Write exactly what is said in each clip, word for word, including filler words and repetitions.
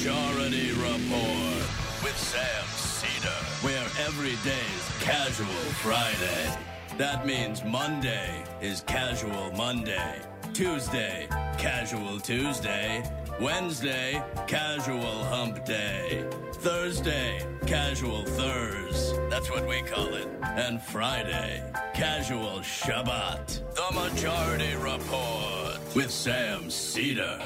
Majority Report with Sam Cedar, where every day's Casual Friday. That means Monday is Casual Monday, Tuesday, Casual Tuesday, Wednesday, Casual Hump Day, Thursday, Casual Thurs, that's what we call it, and Friday, Casual Shabbat. The Majority Report with Sam Cedar.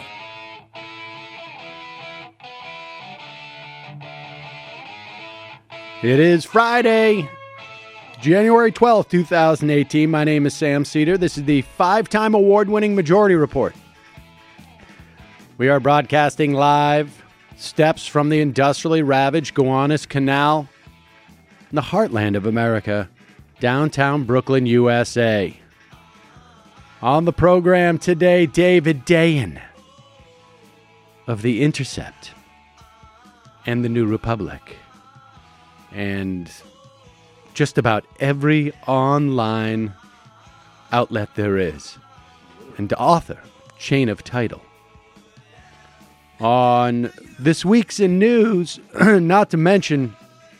It is Friday, January twelfth, twenty eighteen. My name is Sam Cedar. This is the five-time award-winning Majority Report. We are broadcasting live, steps from the industrially ravaged Gowanus Canal in the heartland of America, downtown Brooklyn, U S A. On the program today, David Dayen of The Intercept and The New Republic, and just about every online outlet there is, and author, Chain of Title. On this week's in news, not to mention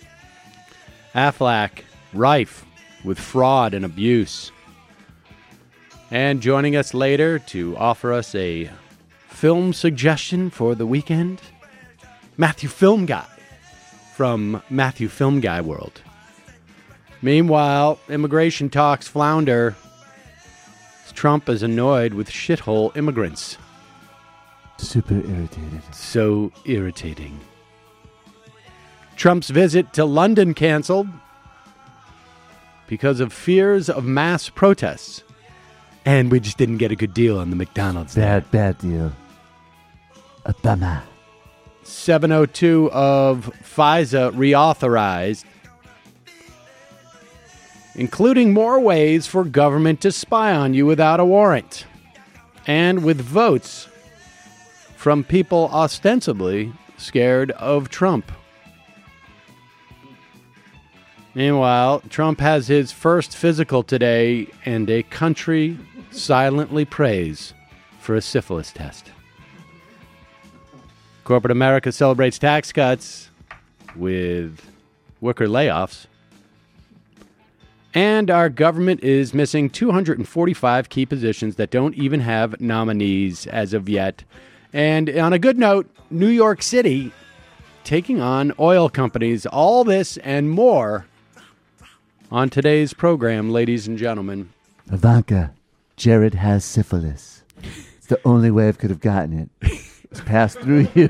Aflac rife with fraud and abuse. And joining us later to offer us a film suggestion for the weekend, Matthew Film Guy from Matthew Film Guy World. Meanwhile, immigration talks flounder as Trump is annoyed with shithole immigrants. Super irritated. So irritating. Trump's visit to London canceled because of fears of mass protests. And we just didn't get a good deal on the McDonald's. Bad, bad deal. A bummer. seven oh two of FISA reauthorized, including more ways for government to spy on you without a warrant. And with votes from people ostensibly scared of Trump. Meanwhile, Trump has his first physical today, and a country silently prays for a syphilis test. Corporate America celebrates tax cuts with worker layoffs. And our government is missing two hundred forty-five key positions that don't even have nominees as of yet. And on a good note, New York City taking on oil companies. All this and more on today's program, ladies and gentlemen. Ivanka, Jared has syphilis. It's the only way I could have gotten it. It's passed through you.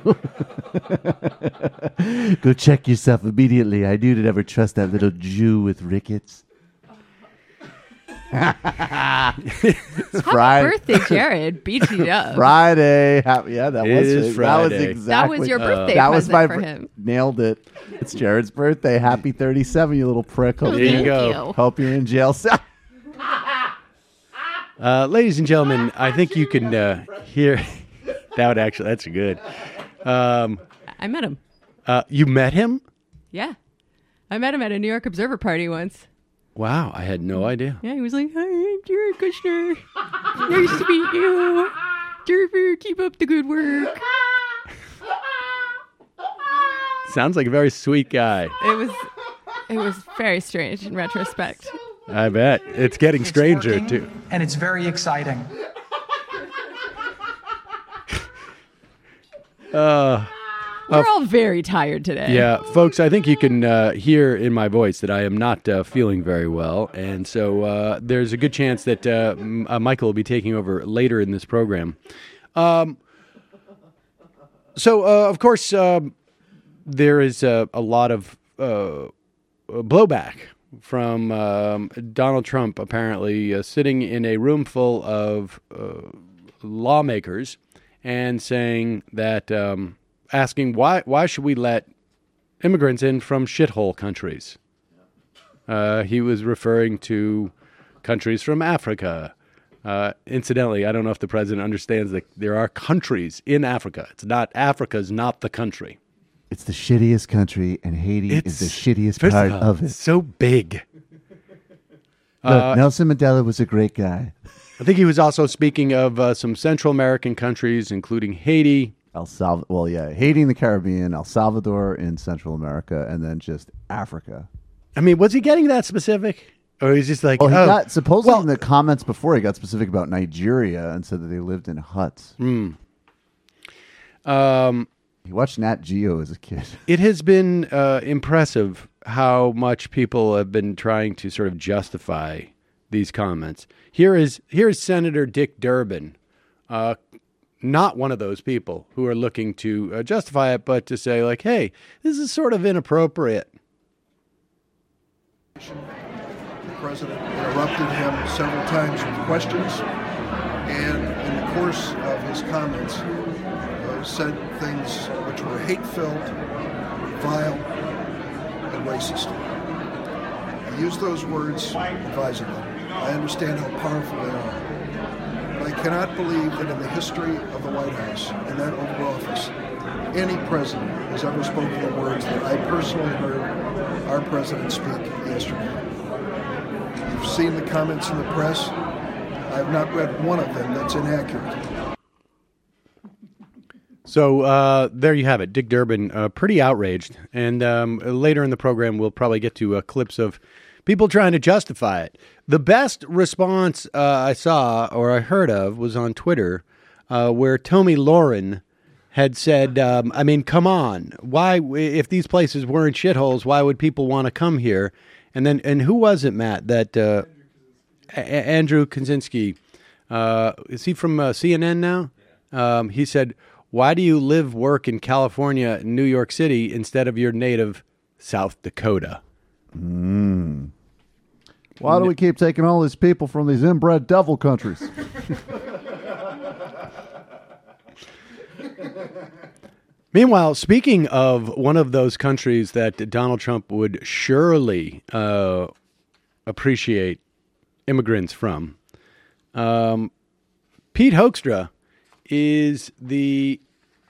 Go check yourself immediately. I knew to never trust that little Jew with rickets. It's Friday. Happy birthday, Jared. Beat you up. Friday. Happy, yeah, that It was is it. Friday. That was exactly. That was your birthday That was present my for br- him. Nailed it. It's Jared's birthday. Happy thirty-seven, you little prick. Hope There you Thank go. you. Hope you're in jail. Uh, ladies and gentlemen, I think you can uh, hear... that would actually... That's good. Um, I met him. uh, you met him? Yeah. I met him at a New York Observer party once. Wow, I had no idea. Yeah, he was like, "Hi, I'm Jared Kushner. Nice to meet you. Jared, keep up the good work." Sounds like a very sweet guy. It was it was very strange in retrospect. I bet. It's getting It's stranger, working, too. and it's very exciting. Uh, We're all very tired today. yeah, folks, I think you can uh, hear in my voice that I am not uh, feeling very well. And so uh, there's a good chance that uh, M- uh, Michael will be taking over later in this program. Um, so, uh, of course, um there is uh, a lot of uh, blowback from um, Donald Trump, apparently uh, sitting in a room full of uh, lawmakers and saying that, um, asking why why should we let immigrants in from shithole countries? Uh, he was referring to countries from Africa. Uh, incidentally, I don't know if the president understands that there are countries in Africa. It's not Africa's not the country. It's the shittiest country, and Haiti It's is the shittiest first part of, all, of it. so big. Look, Uh, Nelson Mandela was a great guy. I think he was also speaking of uh, some Central American countries, including Haiti. El Salvador. Well, yeah, Haiti in the Caribbean, El Salvador in Central America, and then just Africa. I mean, was he getting that specific? Or he's just like, Well, he oh, got supposedly well- in the comments before he got specific about Nigeria and said that they lived in huts. um, He watched Nat Geo as a kid. it has been uh, impressive how much people have been trying to sort of justify these comments. Here is here is Senator Dick Durbin, uh, not one of those people who are looking to uh, justify it, but to say like, hey, this is sort of inappropriate. The president interrupted him several times with questions, and in the course of his comments, uh, said things which were hate-filled, vile, and racist. I use those words advisedly. I understand how powerful they are. But I cannot believe that in the history of the White House and that Oval Office, any president has ever spoken the words that I personally heard our president speak yesterday. You've seen the comments in the press. I have not read one of them that's inaccurate. So uh, there you have it. Dick Durbin, uh, pretty outraged. And um, later in the program, we'll probably get to uh, clips of people trying to justify it. The best response uh, I saw or I heard of was on Twitter, uh, where Tomi Lahren had said, um, I mean, come on. Why, if these places weren't shitholes, why would people want to come here? And then, and who was it, Matt, that uh, A- Andrew Kaczynski, uh, is he from uh, C N N now? Um, he said, why do you live, work in California and New York City instead of your native South Dakota? Mm. Why do we keep taking all these people from these inbred devil countries? Meanwhile, speaking of one of those countries that Donald Trump would surely uh, appreciate immigrants from, um, Pete Hoekstra is the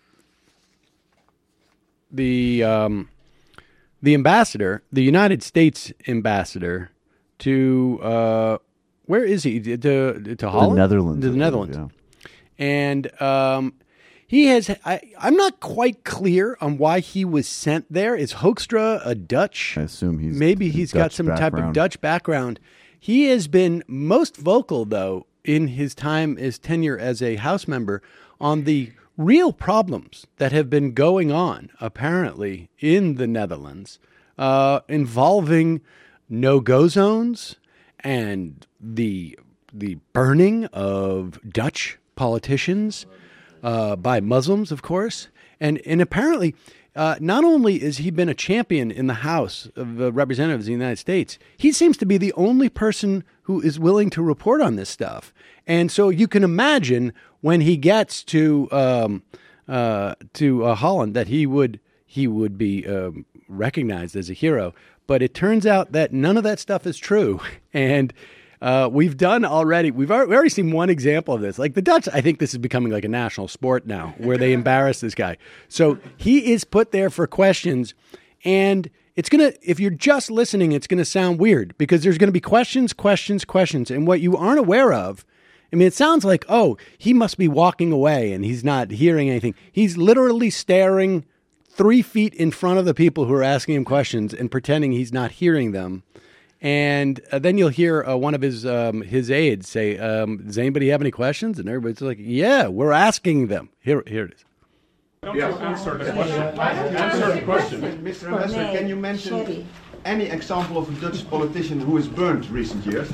the um, the ambassador, the United States ambassador to uh, where is he? To to Holland, The Netherlands. to the I Netherlands, believe, and um, he has. I, I'm not quite clear on why he was sent there. Is Hoekstra a Dutch? yeah. I assume he's Maybe he's got Dutch some type of background. Dutch background. He has been most vocal, though, in his time, his tenure as a House member, on the real problems that have been going on, apparently, in the Netherlands, uh, involving no-go zones and the the burning of Dutch politicians uh, by Muslims, of course, and and apparently. Uh, not only has he been a champion in the House of uh, Representatives of the United States, he seems to be the only person who is willing to report on this stuff. And so you can imagine when he gets to um, uh, to uh, Holland that he would he would be um, recognized as a hero. But it turns out that none of that stuff is true, and. Uh, we've done already, we've already, we already seen one example of this. Like the Dutch, I think this is becoming like a national sport now where they embarrass this guy. So he is put there for questions, and it's going to, if you're just listening, it's going to sound weird because there's going to be questions, questions, questions. And what you aren't aware of, I mean, it sounds like, oh, he must be walking away and he's not hearing anything. He's literally staring three feet in front of the people who are asking him questions and pretending he's not hearing them. And uh, then you'll hear uh, one of his um, his aides say, um, does anybody have any questions? And everybody's like, yeah, we're asking them. Here, here it is. Yes. Answer the question. Answer the question. Mister Ambassador, can you mention any example of a Dutch politician who is burned recent years?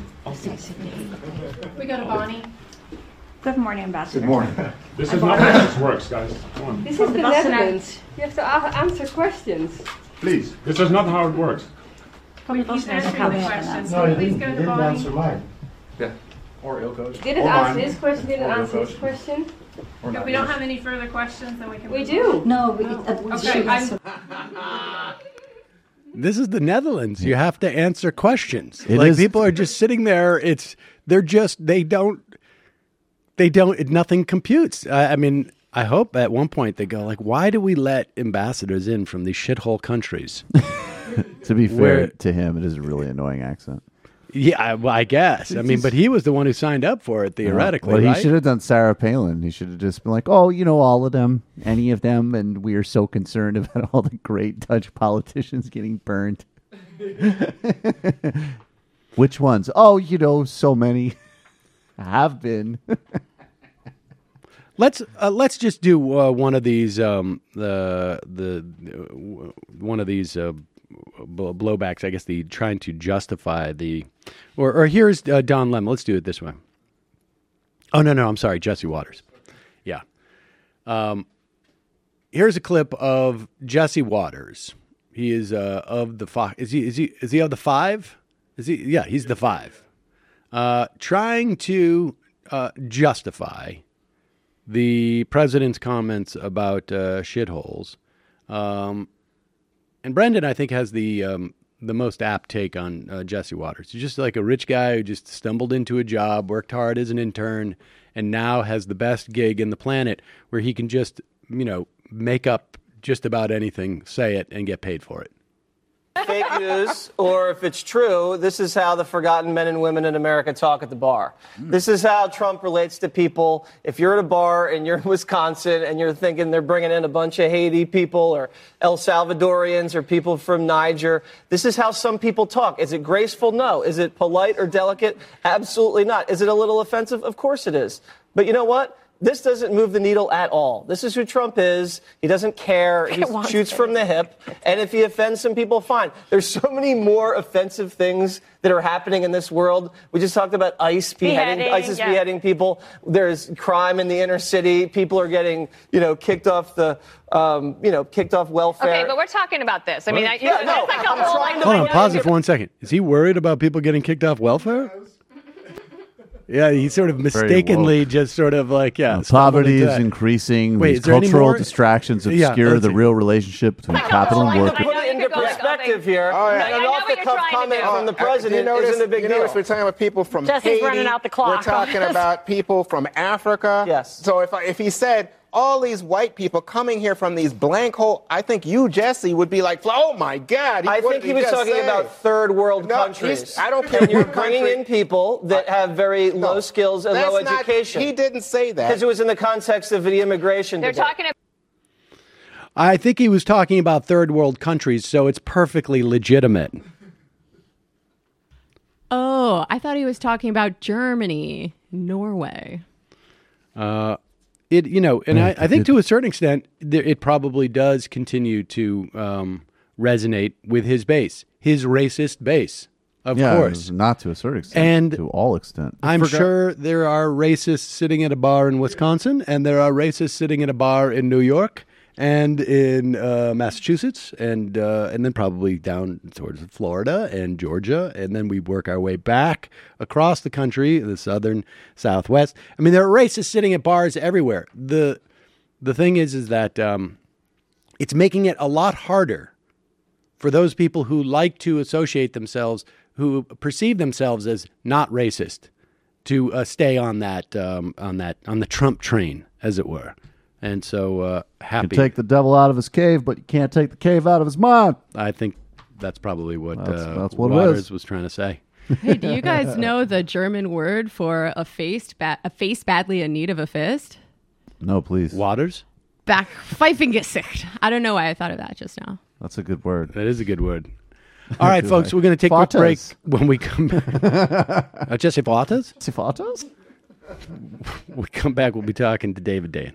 We go to Bonnie. Good morning, Ambassador. Good morning. This is not how this works, guys. Come on. This is the Netherlands. You have to a- answer questions. Please. This is not how it works. From the He's listeners are answering coming the in questions. now. Can you please go to Bonnie? mine. Or Ilko's. Didn't Or answer mine. his question, didn't Or your answer his question. question. If we don't have any further questions, then we can. We move do. on. No, we, uh, Okay, she has I'm- to- This is the Netherlands. You have to answer questions. It like is- people are just sitting there. It's they're just they don't they don't nothing computes. I, I mean, I hope at one point they go like, why do we let ambassadors in from these shithole countries? To be fair Where- to him, it is a really annoying accent. Yeah, I- well, I guess. I mean, but he was the one who signed up for it, theoretically, Well, he right? should have done Sarah Palin. He should have just been like, oh, you know, all of them, any of them, and we are so concerned about all the great Dutch politicians getting burned. Which ones? Oh, you know, so many have been. Let's uh, let's just do uh, one of these um, the the uh, one of these uh, bl- blowbacks. I guess the trying to justify the or or here's uh, Don Lemon. Let's do it this way. Oh no no I'm sorry, Jesse Waters. Yeah. Um. Here's a clip of Jesse Waters. He is uh, of the five. Is he is he is he of the five? Is he? Yeah, he's the five. Uh, trying to uh, justify the president's comments about uh, shitholes. Um, and Brendan, I think, has the um, the most apt take on uh, Jesse Waters. He's just like a rich guy who just stumbled into a job, worked hard as an intern, and now has the best gig in the planet where he can just, you know, make up just about anything, say it, and get paid for it. Fake news, or if it's true, this is how the forgotten men and women in America talk at the bar. This is how Trump relates to people. If you're at a bar and you're in Wisconsin and you're thinking they're bringing in a bunch of Haiti people or El Salvadorians or people from Niger, this is how some people talk. Is it graceful? No. Is it polite or delicate? Absolutely not. Is it a little offensive? Of course it is. But you know what? This doesn't move the needle at all. This is who Trump is. He doesn't care. He shoots from the hip. And if he offends some people, fine. There's so many more offensive things that are happening in this world. We just talked about ICE beheading, Beheading, ISIS yeah. beheading people. There's crime in the inner city. People are getting, you know, kicked off the, um, you know, kicked off welfare. Okay, but we're talking about this. I mean, I, you Yeah, know, no, that's like a I'm whole trying like, to- Hold on, pause it for one second. Is he worried about people getting kicked off welfare? Yeah, he sort of mistakenly just sort of like, yeah. Uh, stumbled poverty into is that. increasing. Wait, These is there any cultural more? distractions Yeah, obscure let's the see. real relationship between capital and work. To put it into perspective here, Oh, yeah. an I know what you're off-the-cuff trying to comment do. from the Uh, president you notice, isn't a big you deal. notice we're talking about people from Jesse's Haiti. running out the clock. We're talking about people from Africa. Yes. So if I, if he said all these white people coming here from these blank hole, I think you, Jesse, would be like, oh my God. I what think did he was just talking say? about third world No, countries. he's- I don't care And you're what bringing country- in people that have very low skills and That's low not- education. he didn't say that. Because it was in the context of the immigration they're debate. talking about. I think he was talking about third world countries, so it's perfectly legitimate. Oh, I thought he was talking about Germany, Norway. Uh, it you know, and I, I think to a certain extent, there, it probably does continue to um, resonate with his base, his racist base, of yeah, course. not to a certain extent, And to all extent. I'm Forgot- sure there are racists sitting at a bar in Wisconsin, and there are racists sitting at a bar in New York and in uh, Massachusetts, and uh, and then probably down towards Florida and Georgia, and then we work our way back across the country, the southern Southwest. I mean, there are racists sitting at bars everywhere. the The thing is, is that um, it's making it a lot harder for those people who like to associate themselves, who perceive themselves as not racist, to uh, stay on that um, on that on the Trump train, as it were. And so uh, You happy. can take the devil out of his cave, but you can't take the cave out of his mind. I think that's probably what, That's- uh, that's what it Waters is. was trying to say. Hey, do you guys know the German word for a face ba- a face badly in need of a fist? No, please. Waters? Back Pfeifengesicht. I don't know why I thought of that just now. That's a good word. That is a good word. All right, folks, we're going to take a quick break. Vatos. When we come back. uh, Jesse Vatos? Jesse Vatos? When we come back, we'll be talking to David Dayen.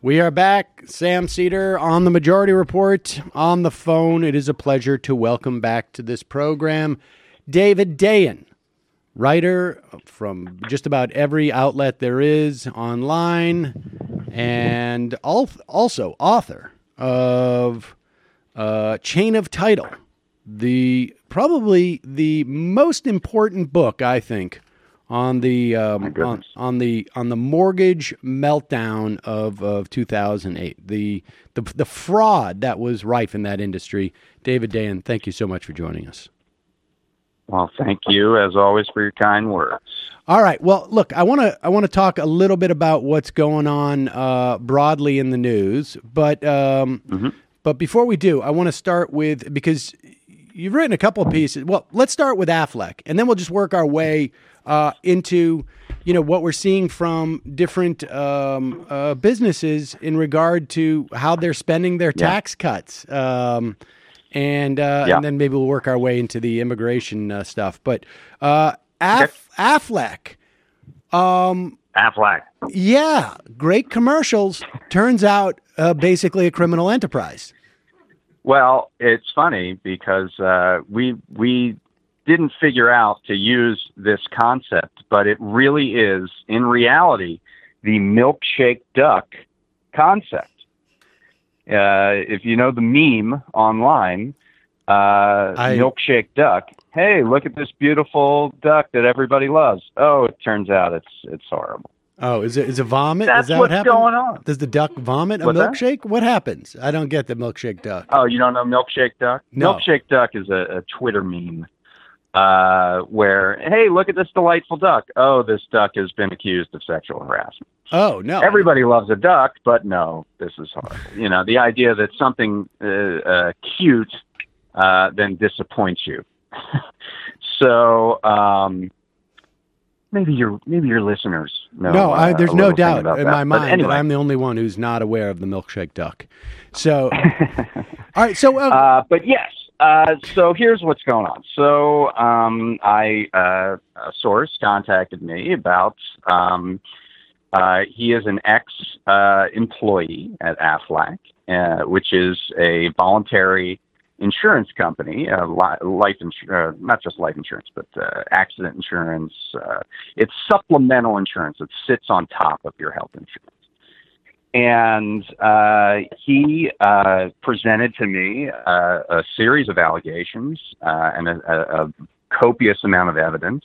We are back. Sam Seder on the Majority Report on the phone. It is a pleasure to welcome back to this program David Dayen, writer from just about every outlet there is online, and also author of uh, Chain of Title, the probably the most important book, I think, on the um, on, on the on the mortgage meltdown of, of two thousand eight, the, the the fraud that was rife in that industry. David Dayen, thank you so much for joining us. Well, thank you as always for your kind words. All right. Well, look, I want to I want to talk a little bit about what's going on uh, broadly in the news, but um, mm-hmm. but before we do, I want to start with, because you've written a couple of pieces. Well, let's start with Aflac, and then we'll just work our way Uh, into, you know, what we're seeing from different um, uh, businesses in regard to how they're spending their yeah. tax cuts, um, and uh, yeah. and then maybe we'll work our way into the immigration uh, stuff. But uh, Af- okay. Aflac, um, Aflac, yeah, great commercials. Turns out, uh, basically a criminal enterprise. Well, it's funny because uh, we we. didn't figure out to use this concept, but it really is, in reality, the milkshake duck concept. Uh, if you know the meme online, uh, I... milkshake duck. Hey, look at this beautiful duck that everybody loves. Oh, it turns out it's it's horrible. Oh, is it is it vomit? That's is that what's what happens? going on. Does the duck vomit a What's milkshake? That? What happens? I don't get the milkshake duck. Oh, you don't know milkshake duck? No. Milkshake duck is a, a Twitter meme. Uh, where, hey, look at this delightful duck. Oh, this duck has been accused of sexual harassment. Oh, no. Everybody loves a duck, but no, this is horrible. You know, the idea that something uh, uh, cute uh, then disappoints you. so um, maybe your maybe your listeners know. No, I, uh, there's a no little thing doubt about in that. my mind anyway. that I'm the only one who's not aware of the milkshake duck. So, all right. So, uh, uh, but yes. Uh, so here's what's going on. So um, I uh, a source contacted me about um, uh, he is an ex-employee uh, at Aflac, uh, which is a voluntary insurance company, uh, li- life insurance, uh, not just life insurance, but uh, accident insurance. Uh, it's supplemental insurance that sits on top of your health insurance. And uh, he uh, presented to me uh, a series of allegations uh, and a, a, a copious amount of evidence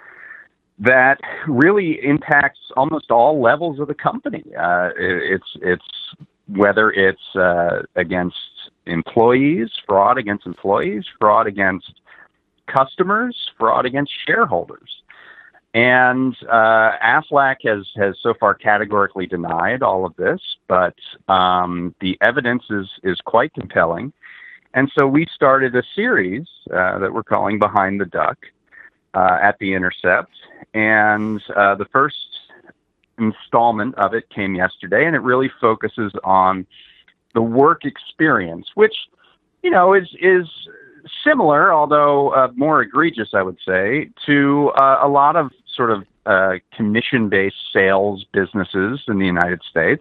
that really impacts almost all levels of the company. Uh, it, it's it's whether it's uh, against employees, fraud against employees, fraud against customers, fraud against shareholders. And uh, Aflac has, has so far categorically denied all of this, but um, the evidence is, is quite compelling. And so we started a series uh, that we're calling Behind the Duck uh, at The Intercept. And uh, the first installment of it came yesterday, and it really focuses on the work experience, which, you know, is is similar, although uh, more egregious, I would say, to uh, a lot of sort of uh, commission-based sales businesses in the United States,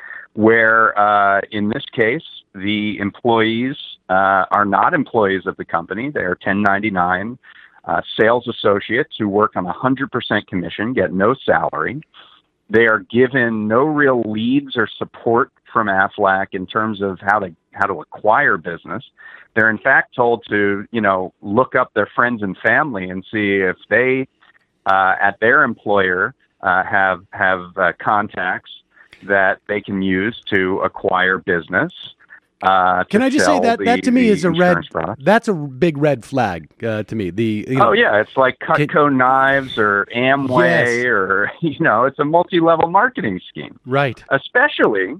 where uh, in this case, the employees uh, are not employees of the company. They are ten ninety-nine uh, sales associates who work on one hundred percent commission, get no salary. They are given no real leads or support from Aflac in terms of how to how to acquire business. They're in fact told to, you know, look up their friends and family and see if they, uh, at their employer, uh, have have uh, contacts that they can use to acquire business. Uh, Can I just say that the, that to me is a red, product. that's a big red flag uh, to me. The you know, Oh yeah, it's like Cutco can, knives or Amway yes. or, you know, it's a multi-level marketing scheme. Right. Especially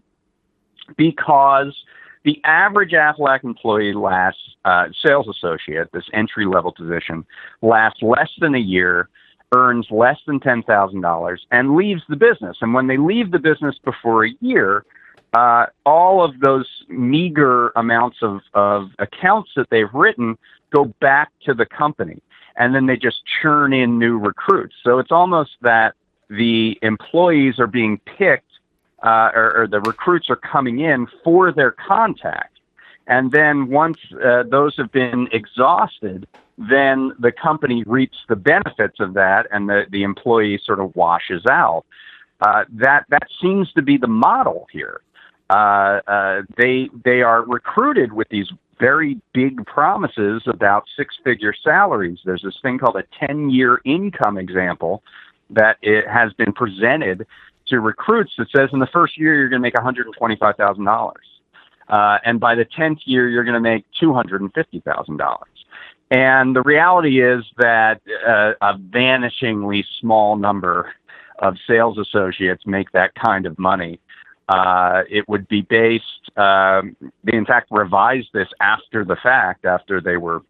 because the average Aflac employee lasts, uh, sales associate, this entry-level position, lasts less than a year, earns less than ten thousand dollars, and leaves the business. And when they leave the business before a year, uh, all of those meager amounts of, of accounts that they've written go back to the company. And then they just churn in new recruits. So it's almost that the employees are being picked uh, or, or the recruits are coming in for their contact. And then once uh, those have been exhausted, then the company reaps the benefits of that, and the, the employee sort of washes out. Uh, that that seems to be the model here. Uh, uh, they they are recruited with these very big promises about six-figure salaries. There's this thing called a ten-year income example that it has been presented to recruits that says in the first year you're going to make one hundred twenty-five thousand dollars. Uh, and by the tenth year, you're going to make two hundred fifty thousand dollars. And the reality is that uh, a vanishingly small number of sales associates make that kind of money. Uh, it would be based, um, they in fact revised this after the fact, after they were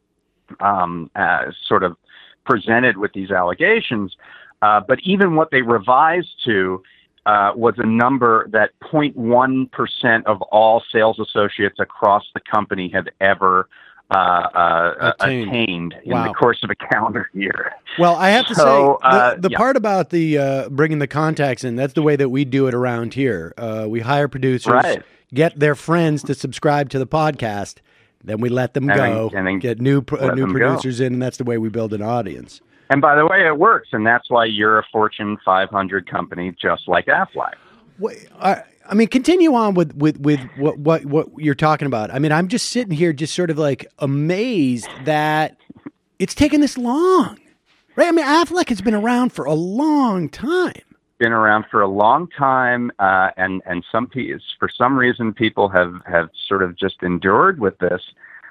um, uh, sort of presented with these allegations. Uh, but even what they revised to Uh, was a number that zero point one percent of all sales associates across the company have ever uh, uh, Attained. attained in Wow. the course of a calendar year. Well, I have to So, say, uh, the, the yeah. part about the uh, bringing the contacts in, that's the way that we do it around here. Uh, we hire producers, Right. get their friends to subscribe to the podcast, then we let them And then- go, and then get new pro- uh, let new them go. producers in, and that's the way we build an audience. And by the way, it works, and that's why you're a Fortune five hundred company just like Aflac. Wait, I, I mean, continue on with, with, with what, what what you're talking about. I mean, I'm just sitting here just sort of like amazed that it's taken this long, right? I mean, Aflac has been around for a long time. Been around for a long time, uh, and and some pe- for some reason people have, have sort of just endured with this.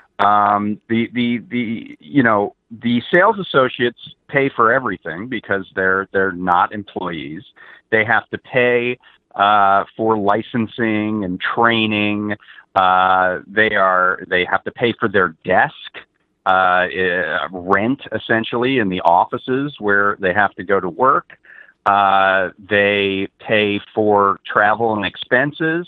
Um, the the the you know the sales associates pay for everything because they're they're not employees. They have to pay uh, for licensing and training. Uh, they are they have to pay for their desk uh, uh, rent essentially in the offices where they have to go to work. Uh, they pay for travel and expenses.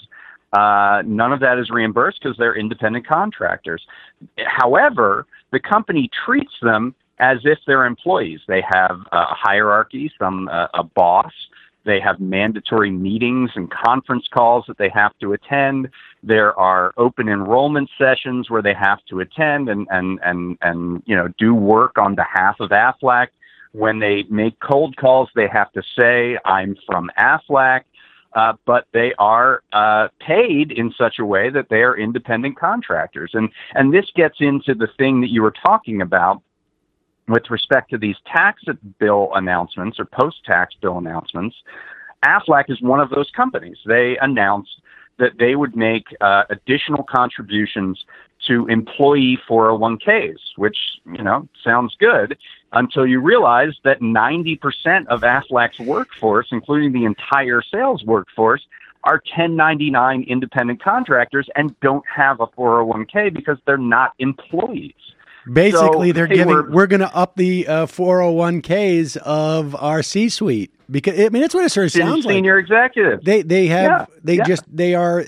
Uh, none of that is reimbursed because they're independent contractors. However, the company treats them as if they're employees. They have a hierarchy, some uh, a boss. They have mandatory meetings and conference calls that they have to attend. There are open enrollment sessions where they have to attend and and and and you know do work on behalf of Aflac. When they make cold calls, they have to say, "I'm from Aflac." Uh, but they are uh, paid in such a way that they are independent contractors. And, and this gets into the thing that you were talking about with respect to these tax bill announcements or post-tax bill announcements. Aflac is one of those companies. They announced that they would make uh, additional contributions to employee four oh one k's, which, you know, sounds good until you realize that ninety percent of Aflac's workforce, including the entire sales workforce, are ten ninety-nine independent contractors and don't have a four oh one k because they're not employees. Basically, So they're they giving. were- We're going to up the uh, four oh one k's of our C-suite because I mean that's what it sort of sounds like. Senior executives. They they have Yeah, they yeah. just they are.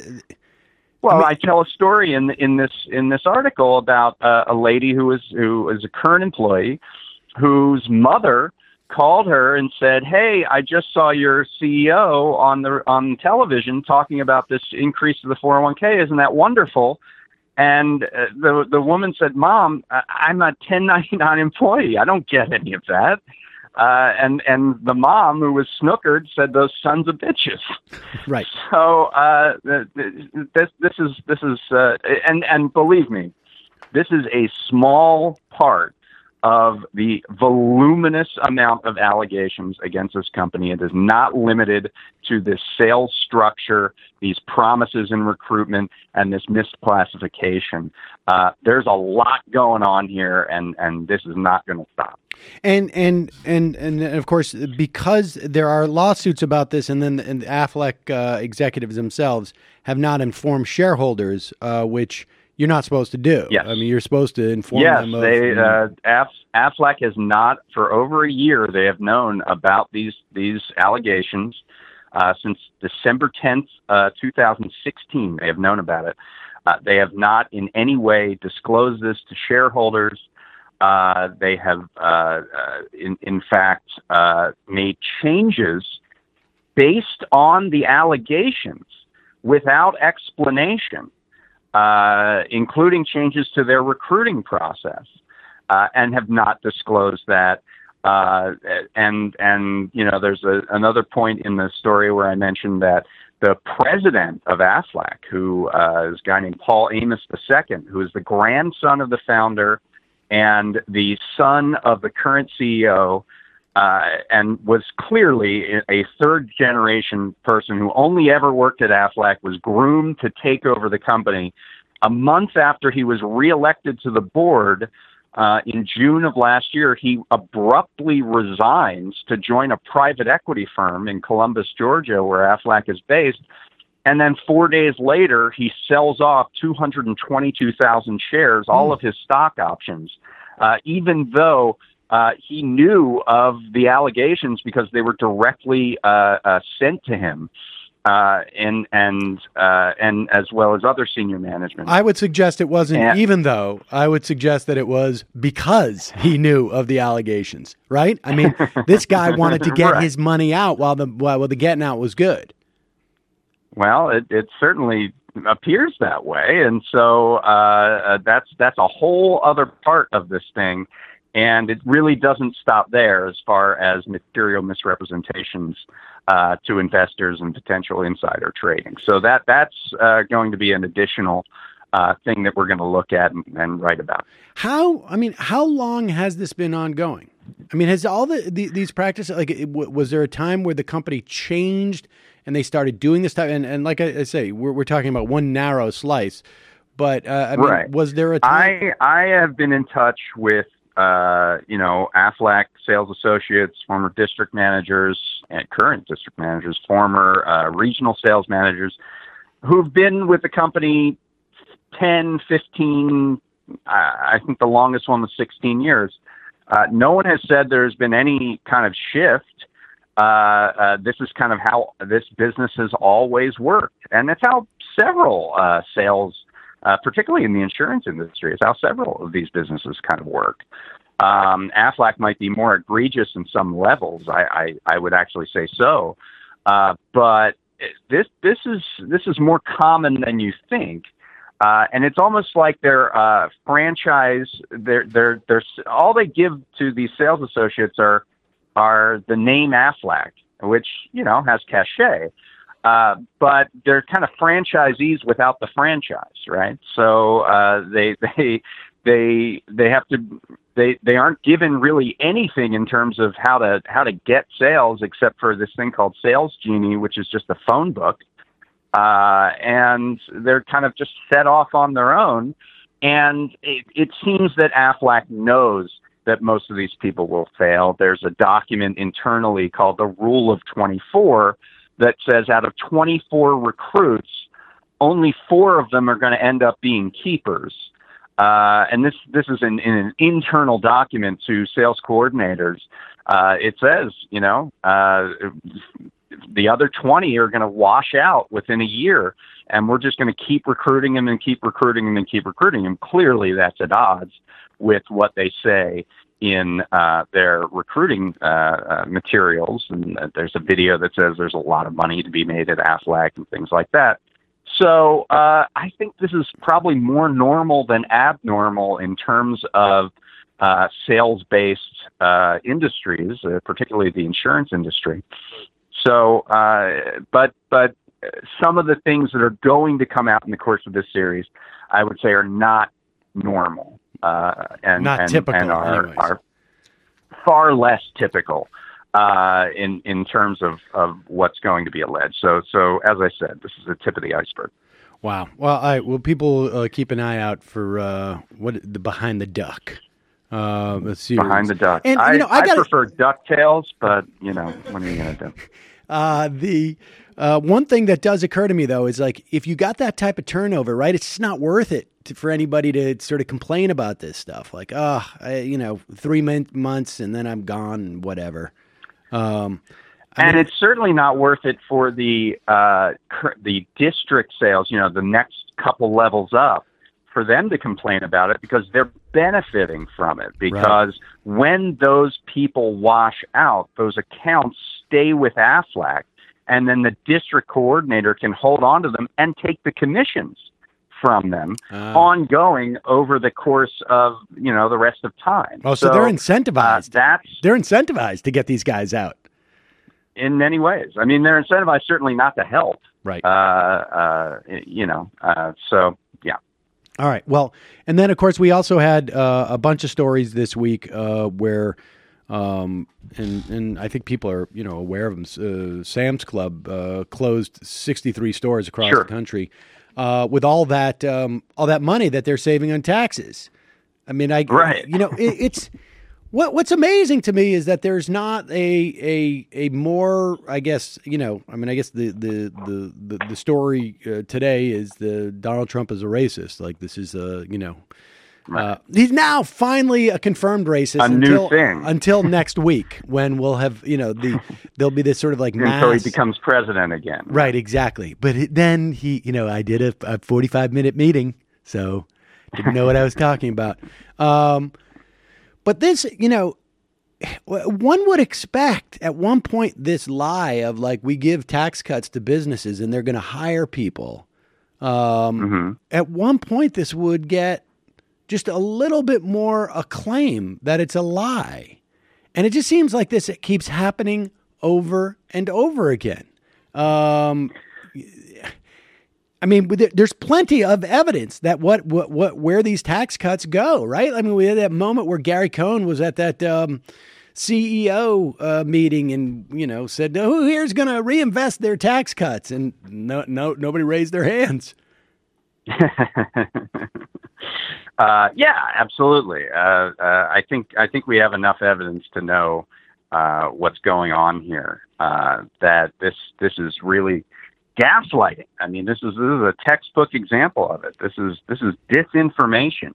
Well, I, tell a story in in this in this article about uh, a lady who is who is a current employee whose mother called her and said, "Hey, I just saw your C E O on the on television talking about this increase to the four oh one k. Isn't that wonderful?" And uh, the the woman said, "Mom, I- I'm a ten ninety-nine employee. I don't get any of that." Uh, and and the mom, who was snookered, said, "Those sons of bitches." Right. So uh, th- th- this this is this is uh, and and believe me, this is a small part of the voluminous amount of allegations against this company. It is not limited to this sales structure, these promises in recruitment, and this misclassification. Uh, there's a lot going on here, and, and this is not going to stop. And and and and of course, because there are lawsuits about this, and then and the Aflac uh, executives themselves have not informed shareholders, uh, which you're not supposed to do. Yes. I mean, you're supposed to inform Yes, them of. they uh, Af- Aflac has not for over a year. They have known about these these allegations uh, since December tenth, uh, two thousand sixteen. They have known about it. Uh, they have not in any way disclosed this to shareholders. Uh, they have, uh, uh, in, in fact, uh, made changes based on the allegations without explanation, uh, including changes to their recruiting process, uh, and have not disclosed that. Uh, and, and, you know, there's a, another point in the story where I mentioned that the president of Aflac, who uh, is a guy named Paul Amos the Second, who is the grandson of the founder and the son of the current C E O, uh, and was clearly a third-generation person who only ever worked at Aflac, was groomed to take over the company. A month after he was reelected to the board, uh, in June of last year, he abruptly resigns to join a private equity firm in Columbus, Georgia, where Aflac is based. And then four days later, he sells off two hundred twenty-two thousand shares, all mm. of his stock options, uh, even though uh, he knew of the allegations because they were directly uh, uh, sent to him, uh, and and uh, and as well as other senior management. I would suggest it wasn't and, even though. I would suggest that it was because he knew of the allegations, right? I mean, this guy wanted to get right. his money out while the while the getting out was good. Well, it, it certainly appears that way, and so uh, that's that's a whole other part of this thing, and it really doesn't stop there as far as material misrepresentations uh, to investors and potential insider trading. So that that's uh, going to be an additional uh, thing that we're going to look at and, and write about. How I mean, how long has this been ongoing? I mean, has all the, the these practices like it, was there a time where the company changed and they started doing this type? And, and like I, I say, we're we're talking about one narrow slice, but uh, I mean, right. was there a time? I I have been in touch with uh, you know Aflac sales associates, former district managers, and current district managers, former uh, regional sales managers, who've been with the company ten, fifteen. Uh, I think the longest one was sixteen years. Uh, no one has said there's been any kind of shift. Uh, uh, this is kind of how this business has always worked. And that's how several uh, sales, uh, particularly in the insurance industry, is how several of these businesses kind of work. Um, Aflac might be more egregious in some levels. I, I, I would actually say so. Uh, but this this is this is more common than you think. Uh, and it's almost like their uh, franchise. They're, they're, they're, all they give to these sales associates are are the name Aflac, which you know has cachet. Uh, but they're kind of franchisees without the franchise, right? So uh, they they they they have to they they aren't given really anything in terms of how to how to get sales except for this thing called Sales Genie, which is just a phone book. Uh, and they're kind of just set off on their own. And it, it seems that Aflac knows that most of these people will fail. There's a document internally called the Rule of twenty-four that says out of twenty-four recruits, only four of them are going to end up being keepers. Uh, and this, this is in, in an internal document to sales coordinators. Uh, it says, you know, uh, the other twenty are going to wash out within a year, and we're just going to keep recruiting them and keep recruiting them and keep recruiting them. Clearly, that's at odds with what they say in uh, their recruiting uh, uh, materials. And uh, there's a video that says there's a lot of money to be made at Aflac and things like that. So uh, I think this is probably more normal than abnormal in terms of uh, sales-based uh, industries, uh, particularly the insurance industry. So, uh, but but some of the things that are going to come out in the course of this series, I would say, are not normal uh, and not and, typical, and are, anyways. are far less typical uh, in in terms of, of what's going to be alleged. So, so as I said, this is the tip of the iceberg. Wow. Well, all right. Well, people uh, keep an eye out for uh, what the Behind the Duck. Uh, let's see. Behind the Duck. And I, you know, I, I gotta, prefer DuckTales, but you know, what are you going to do? Uh, the uh, one thing that does occur to me, though, is like if you got that type of turnover, right, it's just not worth it to, for anybody to sort of complain about this stuff. Like, oh, I, you know, three min- months and then I'm gone and whatever. Um, I and mean, it's certainly not worth it for the uh, cur- the district sales, you know, the next couple levels up, for them to complain about it because they're benefiting from it. Because right. when those people wash out, those accounts stay with Aflac, and then the district coordinator can hold on to them and take the commissions from them Ah. ongoing over the course of, you know, the rest of time. Oh, so, they're incentivized. Uh, that's they're incentivized to get these guys out. in many ways. I mean, they're incentivized certainly not to help. Right. Uh, uh, you know, uh, so, yeah. All right. Well, and then, of course, we also had uh, a bunch of stories this week uh, where, um, and and I think people are, you know, aware of them. Uh, Sam's Club uh, closed sixty-three stores across Sure. the country uh, with all that um, all that money that they're saving on taxes. I mean, I Right. you know, it, it's what what's amazing to me is that there's not a a a more, I guess, you know, I mean, I guess the the the the, the story uh, today is the Donald Trump is a racist. Like this is a, you know, uh, he's now finally a confirmed racist A new until thing. until next week when we'll have, you know, the there'll be this sort of like mass. Until he becomes president again. Right, exactly. But it, then he, you know, I did a, a forty-five minute meeting, so didn't know what I was talking about. Um, but this, you know, one would expect at one point this lie of like we give tax cuts to businesses and they're going to hire people. Um, Mm-hmm. At one point, this would get just a little bit more acclaim that it's a lie. And it just seems like this, it keeps happening over and over again. Um, I mean, there- there's plenty of evidence that what, what, what, where these tax cuts go, right? I mean, we had that moment where Gary Cohn was at that, um, C E O uh, meeting and, you know, said, who here's going to reinvest their tax cuts? And no, no, nobody raised their hands. Uh, yeah, absolutely. Uh, uh, I think I think we have enough evidence to know uh, what's going on here. Uh, that this this is really gaslighting. I mean, this is this is a textbook example of it. This is this is disinformation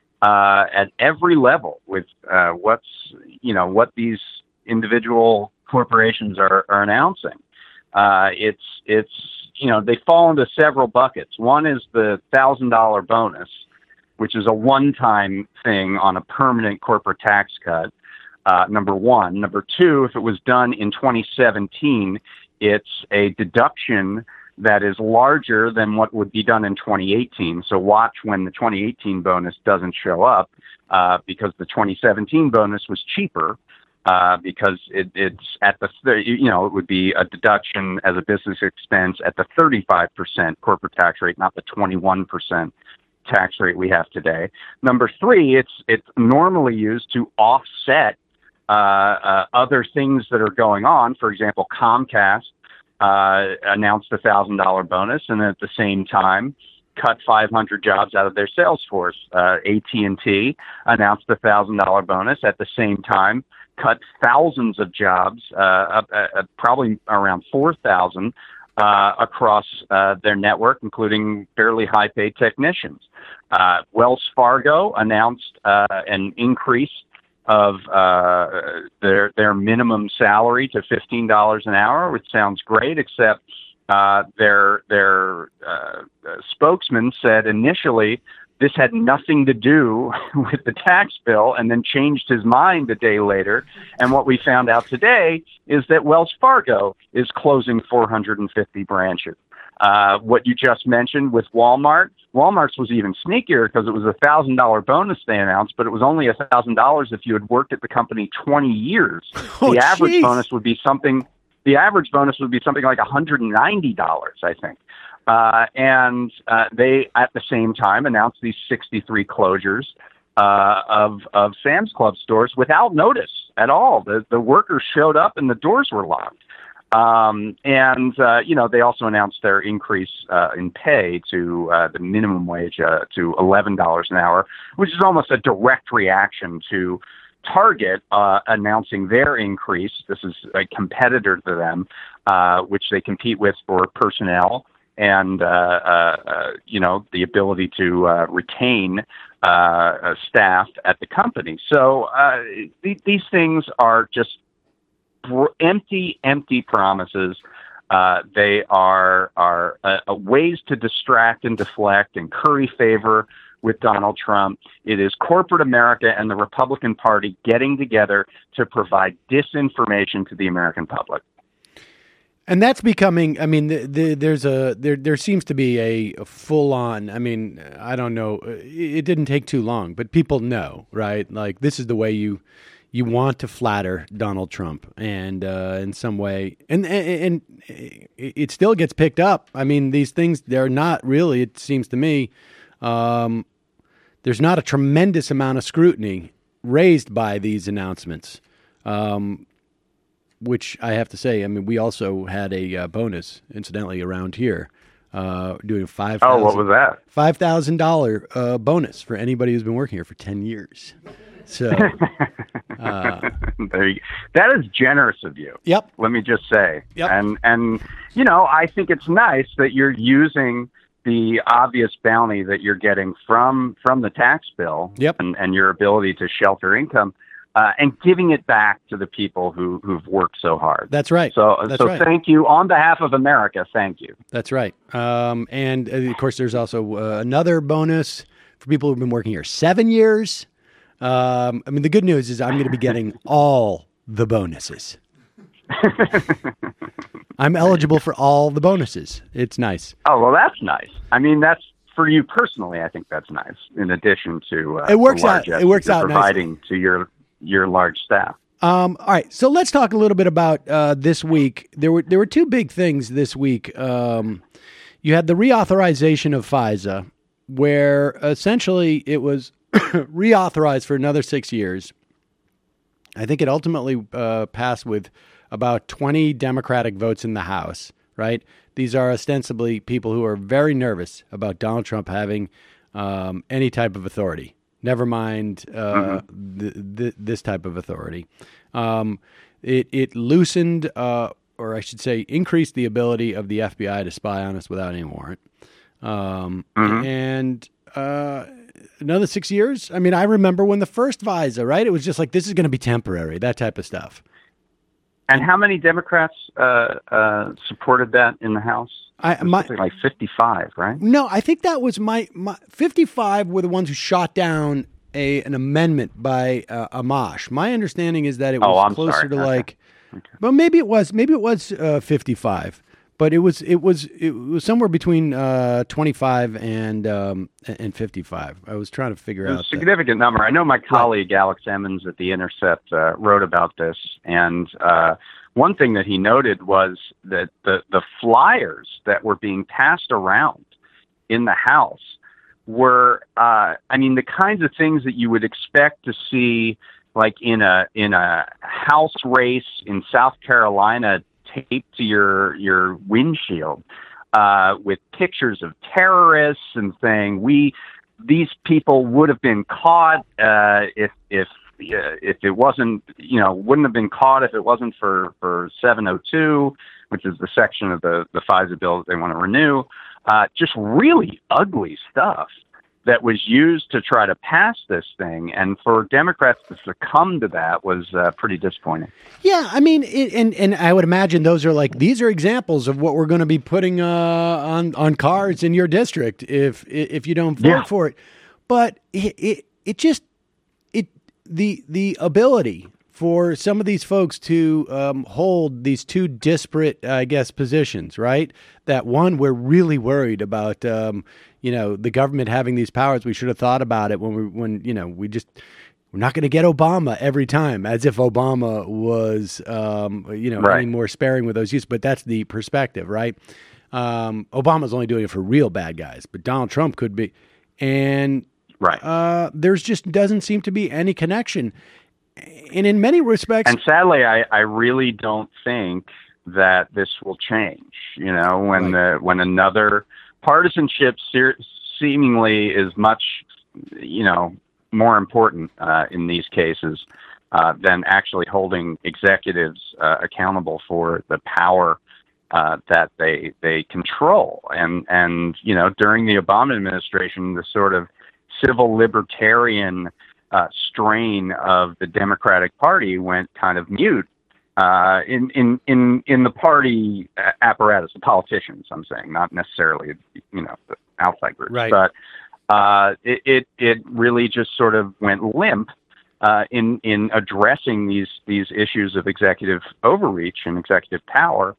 uh, at every level with uh, what's you know what these individual corporations are, are announcing. Uh, it's it's you know they fall into several buckets. One is the thousand dollar bonus, which is a one-time thing on a permanent corporate tax cut, uh, number one. Number two, if it was done in twenty seventeen, it's a deduction that is larger than what would be done in twenty eighteen. So watch when the twenty eighteen bonus doesn't show up, uh, because the twenty seventeen bonus was cheaper, uh, because it, it's at the, you know, it would be a deduction as a business expense at the thirty-five percent corporate tax rate, not the twenty-one percent tax rate we have today. Number three, it's it's normally used to offset uh, uh, other things that are going on. For example, Comcast uh, announced a thousand dollar bonus, and at the same time cut five hundred jobs out of their sales force. Uh, A T and T announced a thousand dollar bonus at the same time, cut thousands of jobs, uh, up, uh, probably around four thousand. Uh, across uh, their network, including fairly high-paid technicians. Uh, Wells Fargo announced uh, an increase of uh, their their minimum salary to fifteen dollars an hour, which sounds great, except uh, their their uh, spokesman said initially this had nothing to do with the tax bill, and then changed his mind a day later. And what we found out today is that Wells Fargo is closing four hundred fifty branches. Uh, what you just mentioned with Walmart, Walmart's was even sneakier because it was a one thousand dollar bonus they announced, but it was only one thousand dollars if you had worked at the company twenty years. Oh, the average geez. bonus would be something, the average bonus would be something like one hundred ninety dollars, I think. Uh, and uh, they, at the same time, announced these sixty-three closures uh, of of Sam's Club stores without notice at all. The the workers showed up and the doors were locked. Um, and uh, you know, they also announced their increase uh, in pay to uh, the minimum wage uh, to eleven dollars an hour, which is almost a direct reaction to Target uh, announcing their increase. This is a competitor to them, uh, which they compete with for personnel and, uh, uh, uh, you know, the ability to uh, retain uh, uh, staff at the company. So uh, th- these things are just br- empty, empty promises. Uh, they are are uh, uh, ways to distract and deflect and curry favor with Donald Trump. It is corporate America and the Republican Party getting together to provide disinformation to the American public. And that's becoming, I mean, the, the, there's a, there, there seems to be a, a full on, I mean, I don't know, it, it didn't take too long, but people know, right? Like, this is the way you, you want to flatter Donald Trump, and uh, in some way, and, and, and it still gets picked up. I mean, these things, they're not really, it seems to me, um, there's not a tremendous amount of scrutiny raised by these announcements. Um, Which I have to say, I mean, we also had a uh, bonus, incidentally, around here, uh, doing five. Oh, what was that? Five thousand dollar uh, bonus for anybody who's been working here for ten years. So uh, there you, that is generous of you. Yep. Let me just say. Yep. And and you know, I think it's nice that you're using the obvious bounty that you're getting from from the tax bill. Yep. And, and your ability to shelter income. Uh, and giving it back to the people who, who've worked so hard. That's right. So, That's so right. thank you on behalf of America. Thank you. That's right. Um, and uh, of course, there's also uh, another bonus for people who've been working here seven years. Um, I mean, the good news is I'm going to be getting all the bonuses. I'm eligible for all the bonuses. It's nice. Oh, well, that's nice. I mean, that's for you personally. I think that's nice. In addition to uh, it works the out. largesse It works you're out providing nicely. to your your large staff. Um, all right, so let's talk a little bit about uh, this week. There were there were two big things this week. Um, you had the reauthorization of FISA, where essentially it was reauthorized for another six years. I think it ultimately uh, passed with about twenty Democratic votes in the House, right? These are ostensibly people who are very nervous about Donald Trump having um, any type of authority. Never mind uh, mm-hmm. th- th- this type of authority. Um, it, it loosened, uh, or I should say, increased the ability of the F B I to spy on us without any warrant. Um, mm-hmm. And uh, another six years? I mean, I remember when the first FISA, right? It was just like, this is going to be temporary, that type of stuff. And how many Democrats uh, uh, supported that in the House? I, my, something like fifty-five, right? No, I think that was my, my fifty-five were the ones who shot down a an amendment by uh, Amash. My understanding is that it was oh, I'm closer sorry. to okay. like, okay. well, maybe it was, maybe it was uh, fifty-five, but it was it was it was somewhere between uh, twenty-five and um, and fifty-five. I was trying to figure It's out a significant that. number. I know my colleague Alex Emmons at The Intercept uh, wrote about this, and uh, one thing that he noted was that the, the flyers that were being passed around in the House were, uh, I mean, the kinds of things that you would expect to see, like in a in a House race in South Carolina, taped to your your windshield, uh, with pictures of terrorists and saying we these people would have been caught uh, if if. Uh, if it wasn't, you know, wouldn't have been caught if it wasn't for, for seven oh two, which is the section of the, the FISA bill that they want to renew. Uh, just really ugly stuff that was used to try to pass this thing. And for Democrats to succumb to that was uh, pretty disappointing. Yeah, I mean, it, and, and I would imagine those are like, these are examples of what we're going to be putting uh, on, on cards in your district if if you don't vote yeah. for it. But it, it, it just, The the ability for some of these folks to um, hold these two disparate, I guess, positions, right? That one, we're really worried about, um, you know, the government having these powers. We should have thought about it when we, when you know, we just we're not going to get Obama every time, as if Obama was, um, you know, right. any more sparing with those uses. But that's the perspective, right? Um, Obama's only doing it for real bad guys, but Donald Trump could be, and. Right. Uh, there's just doesn't seem to be any connection. And in many respects. And sadly, I, I really don't think that this will change. You know, when right. the when another partisanship se- seemingly is much, you know, more important uh, in these cases uh, than actually holding executives uh, accountable for the power uh, that they they control. And, and, you know, during the Obama administration, the sort of civil libertarian uh, strain of the Democratic Party went kind of mute uh, in, in, in, in the party apparatus, the politicians, I'm saying, not necessarily, you know, the outside groups. Right. But uh, it, it, it really just sort of went limp uh, in, in addressing these, these issues of executive overreach and executive power.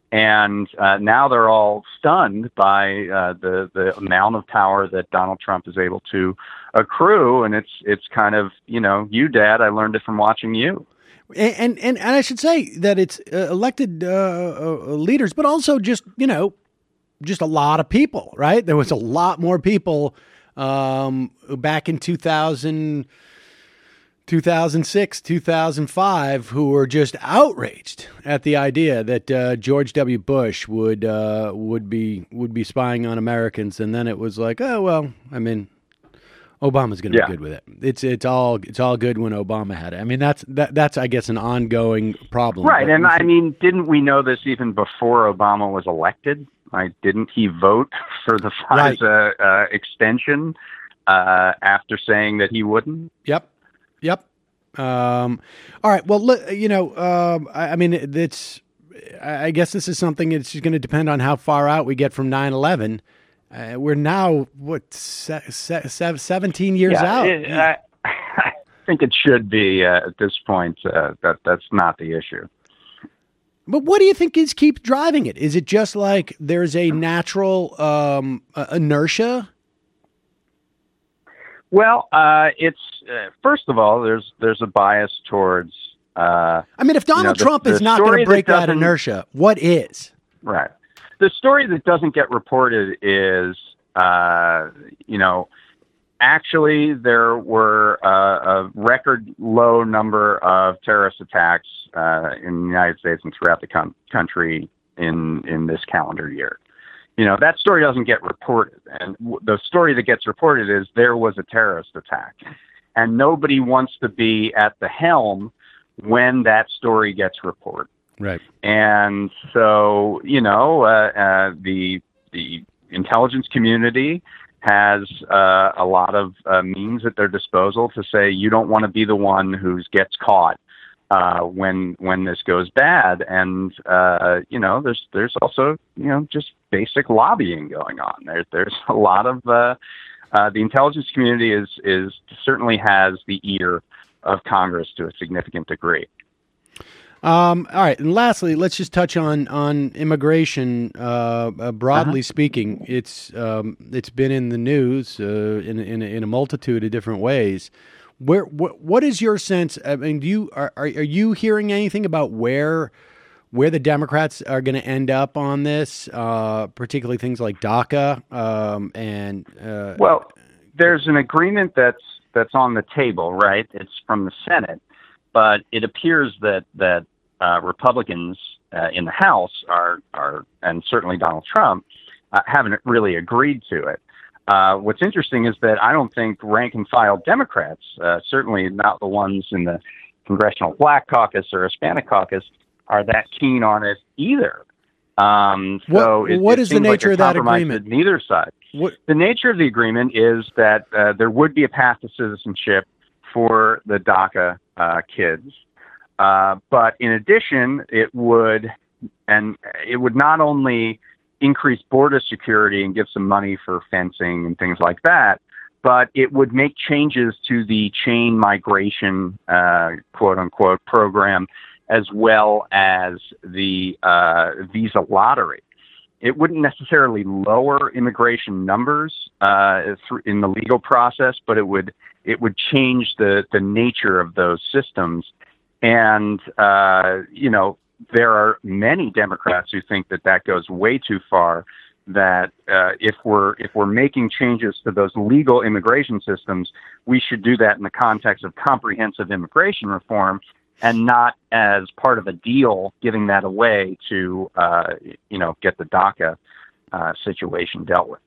And uh, now they're all stunned by uh, the the amount of power that Donald Trump is able to accrue, and it's it's kind of, you know, you, Dad, I learned it from watching you. And and and I should say that it's uh, elected uh, uh, leaders, but also just, you know, just a lot of people, right? There was a lot more people um, back in two thousand, two thousand six, two thousand five who were just outraged at the idea that uh, George W. Bush would uh, would be would be spying on Americans, and then it was like, oh well, I mean, Obama's going to Yeah. be good with it. It's it's all it's all good when Obama had it. I mean, that's that that's I guess an ongoing problem. Right, But and we I should- mean, didn't we know this even before Obama was elected? Like, didn't he vote for the Right. FISA uh, extension uh, after saying that he wouldn't? Yep. Yep. Um, all right. Well, look, you know, um, I, I mean, it's, I I guess this is something it's going to depend on how far out we get from nine eleven. Uh, we're now, what, se- se- se- seventeen years Yeah, out. it- I, I think it should be uh, at this point. Uh, that that's not the issue. But what do you think is keep driving it? Is it just like there's a natural um, uh, inertia? Well, uh, it's uh, first of all, there's there's a bias towards. Uh, I mean, if you know, Donald the- Trump is the not going story to break that, doesn't- inertia, what is? Right. The story that doesn't get reported is, uh, you know, actually there were uh, a record low number of terrorist attacks uh, in the United States and throughout the com- country in in this calendar year. You know, that story doesn't get reported. And w- the story that gets reported is there was a terrorist attack. And nobody wants to be at the helm when that story gets reported. Right. And so, you know, uh, uh, the the intelligence community has uh, a lot of uh, means at their disposal to say you don't want to be the one who gets caught uh, when when this goes bad. And uh, you know, there's there's also, you know, just basic lobbying going on. There there's a lot of uh, uh, the intelligence community is is certainly has the ear of Congress to a significant degree. Um, all right, and lastly, let's just touch on on immigration. Uh, uh, broadly Uh-huh. speaking, it's um, it's been in the news uh, in in a, in a multitude of different ways. Where what what is your sense? I mean, do you are are, are you hearing anything about where where the Democrats are going to end up on this? Uh, particularly things like DACA um, and uh, Well, there's an agreement that's that's on the table, right? It's from the Senate, but it appears that that uh, Republicans uh, in the House are are, and certainly Donald Trump uh, haven't really agreed to it. Uh, what's interesting is that I don't think rank and file Democrats, uh, certainly not the ones in the Congressional Black Caucus or Hispanic Caucus, are that keen on it either. Um, so What- it, what it is the seems like nature a of that compromise agreement? to Neither side. What? The nature of the agreement is that uh, there would be a path to citizenship for the DACA uh, kids, uh, but in addition, it would and it would not only increase border security and give some money for fencing and things like that, but it would make changes to the chain migration, uh, quote unquote, program, as well as the uh, visa lottery. It wouldn't necessarily lower immigration numbers uh, through, in the legal process, but it would it would change the, the nature of those systems. And, uh, you know, there are many Democrats who think that that goes way too far, that uh, if we're if we're making changes to those legal immigration systems, we should do that in the context of comprehensive immigration reform and not as part of a deal giving that away to, uh, you know, get the DACA uh, situation dealt with.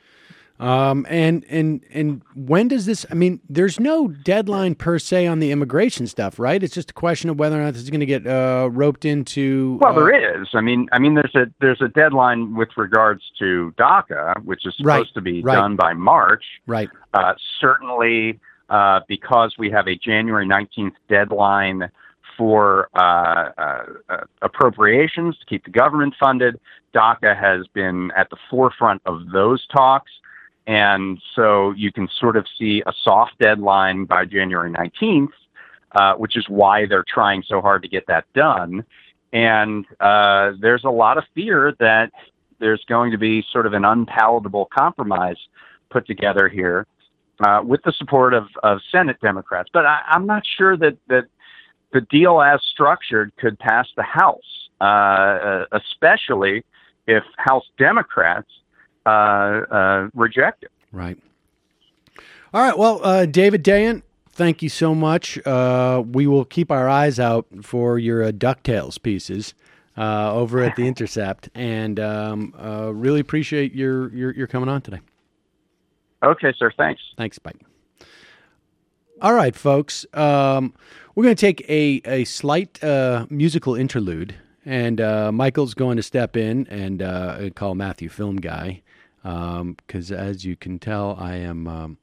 Um, and, and, and when does this, I mean, there's no deadline per se on the immigration stuff, right? It's just a question of whether or not this is going to get, uh, roped into. Well, uh, there is. I mean, I mean, there's a there's a deadline with regards to DACA, which is supposed Right, to be right. done by March. Right. Uh, certainly, uh, because we have a January nineteenth deadline for uh, uh, uh, appropriations to keep the government funded, DACA has been at the forefront of those talks. And so you can sort of see a soft deadline by January nineteenth, uh, which is why they're trying so hard to get that done. And uh, there's a lot of fear that there's going to be sort of an unpalatable compromise put together here uh, with the support of, of Senate Democrats. But I, I'm not sure that, that the deal as structured could pass the House, uh, especially if House Democrats uh, uh, reject it. Right. All right. Well, uh, David Dayen, thank you so much. Uh, we will keep our eyes out for your uh, DuckTales pieces uh, over at The Intercept, and um, uh, really appreciate your, your your coming on today. Okay, sir. Thanks. Thanks. Bye. All right, folks. Um, we're going to take a, a slight uh, musical interlude, and uh, Michael's going to step in and uh, call Matthew Film Guy, because um, as you can tell, I am um,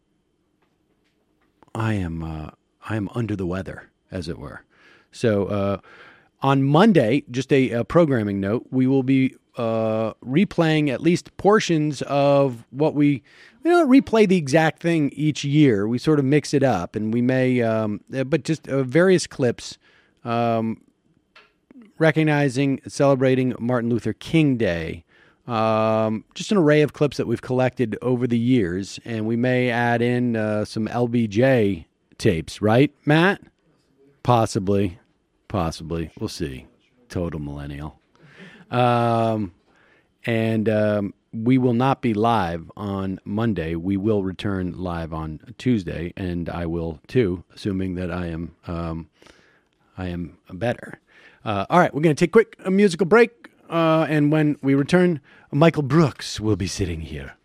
I am uh, I am under the weather, as it were. So uh, on Monday, just a, a programming note, we will be uh, replaying at least portions of what we. We don't replay the exact thing each year. We sort of mix it up, and we may, um, but just uh, various clips um, recognizing, celebrating Martin Luther King Day. Um, just an array of clips that we've collected over the years, and we may add in uh, some L B J tapes, right, Matt? Possibly. Possibly. We'll see. Total millennial. Um, and... Um, We will not be live on Monday. We will return live on Tuesday, and I will too, assuming that I am um, I am better. Uh, all right, we're going to take a quick a musical break, uh, and when we return, Michael Brooks will be sitting here.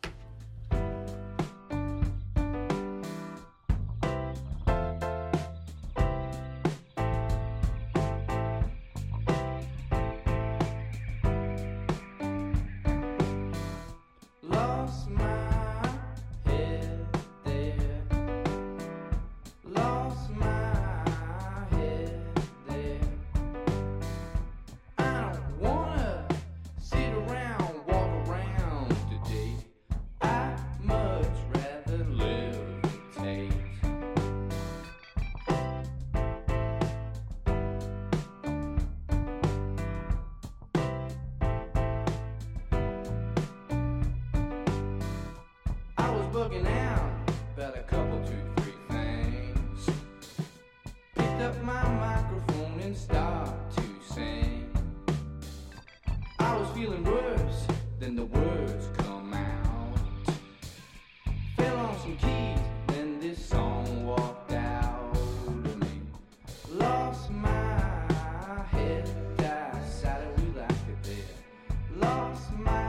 bugging out about a couple, two, three things. Picked up my microphone and started to sing. I was feeling worse than the words come out. Fell on some keys, then this song walked out of me. Lost my head, decided we like it there. Lost my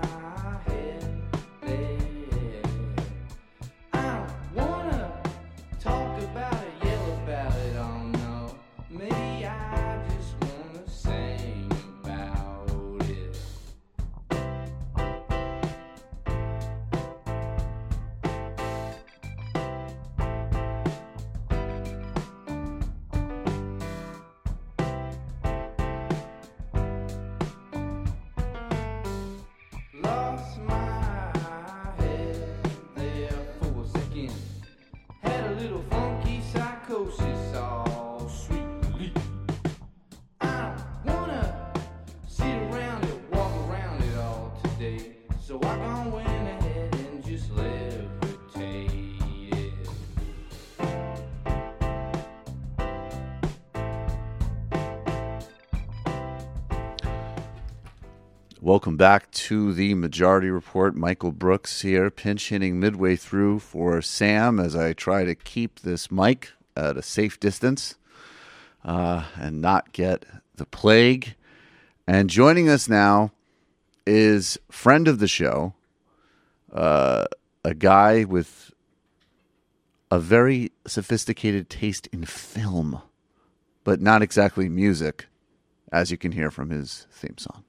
Welcome back to the Majority Report. Michael Brooks here, pinch hitting midway through for Sam as I try to keep this mic at a safe distance uh, and not get the plague. And joining us now is friend of the show, uh, a guy with a very sophisticated taste in film, but not exactly music, as you can hear from his theme song.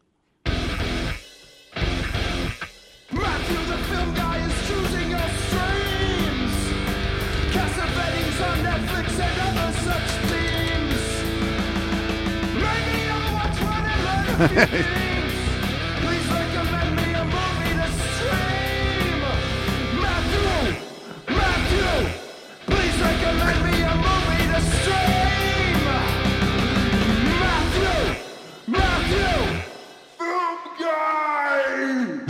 Matthew the Film Guy is choosing your streams. Cassavetes on Netflix and other such themes. Maybe I'll watch one and learn a few things. Please recommend me a movie to stream. Matthew, Matthew, please recommend me a movie to stream. Matthew,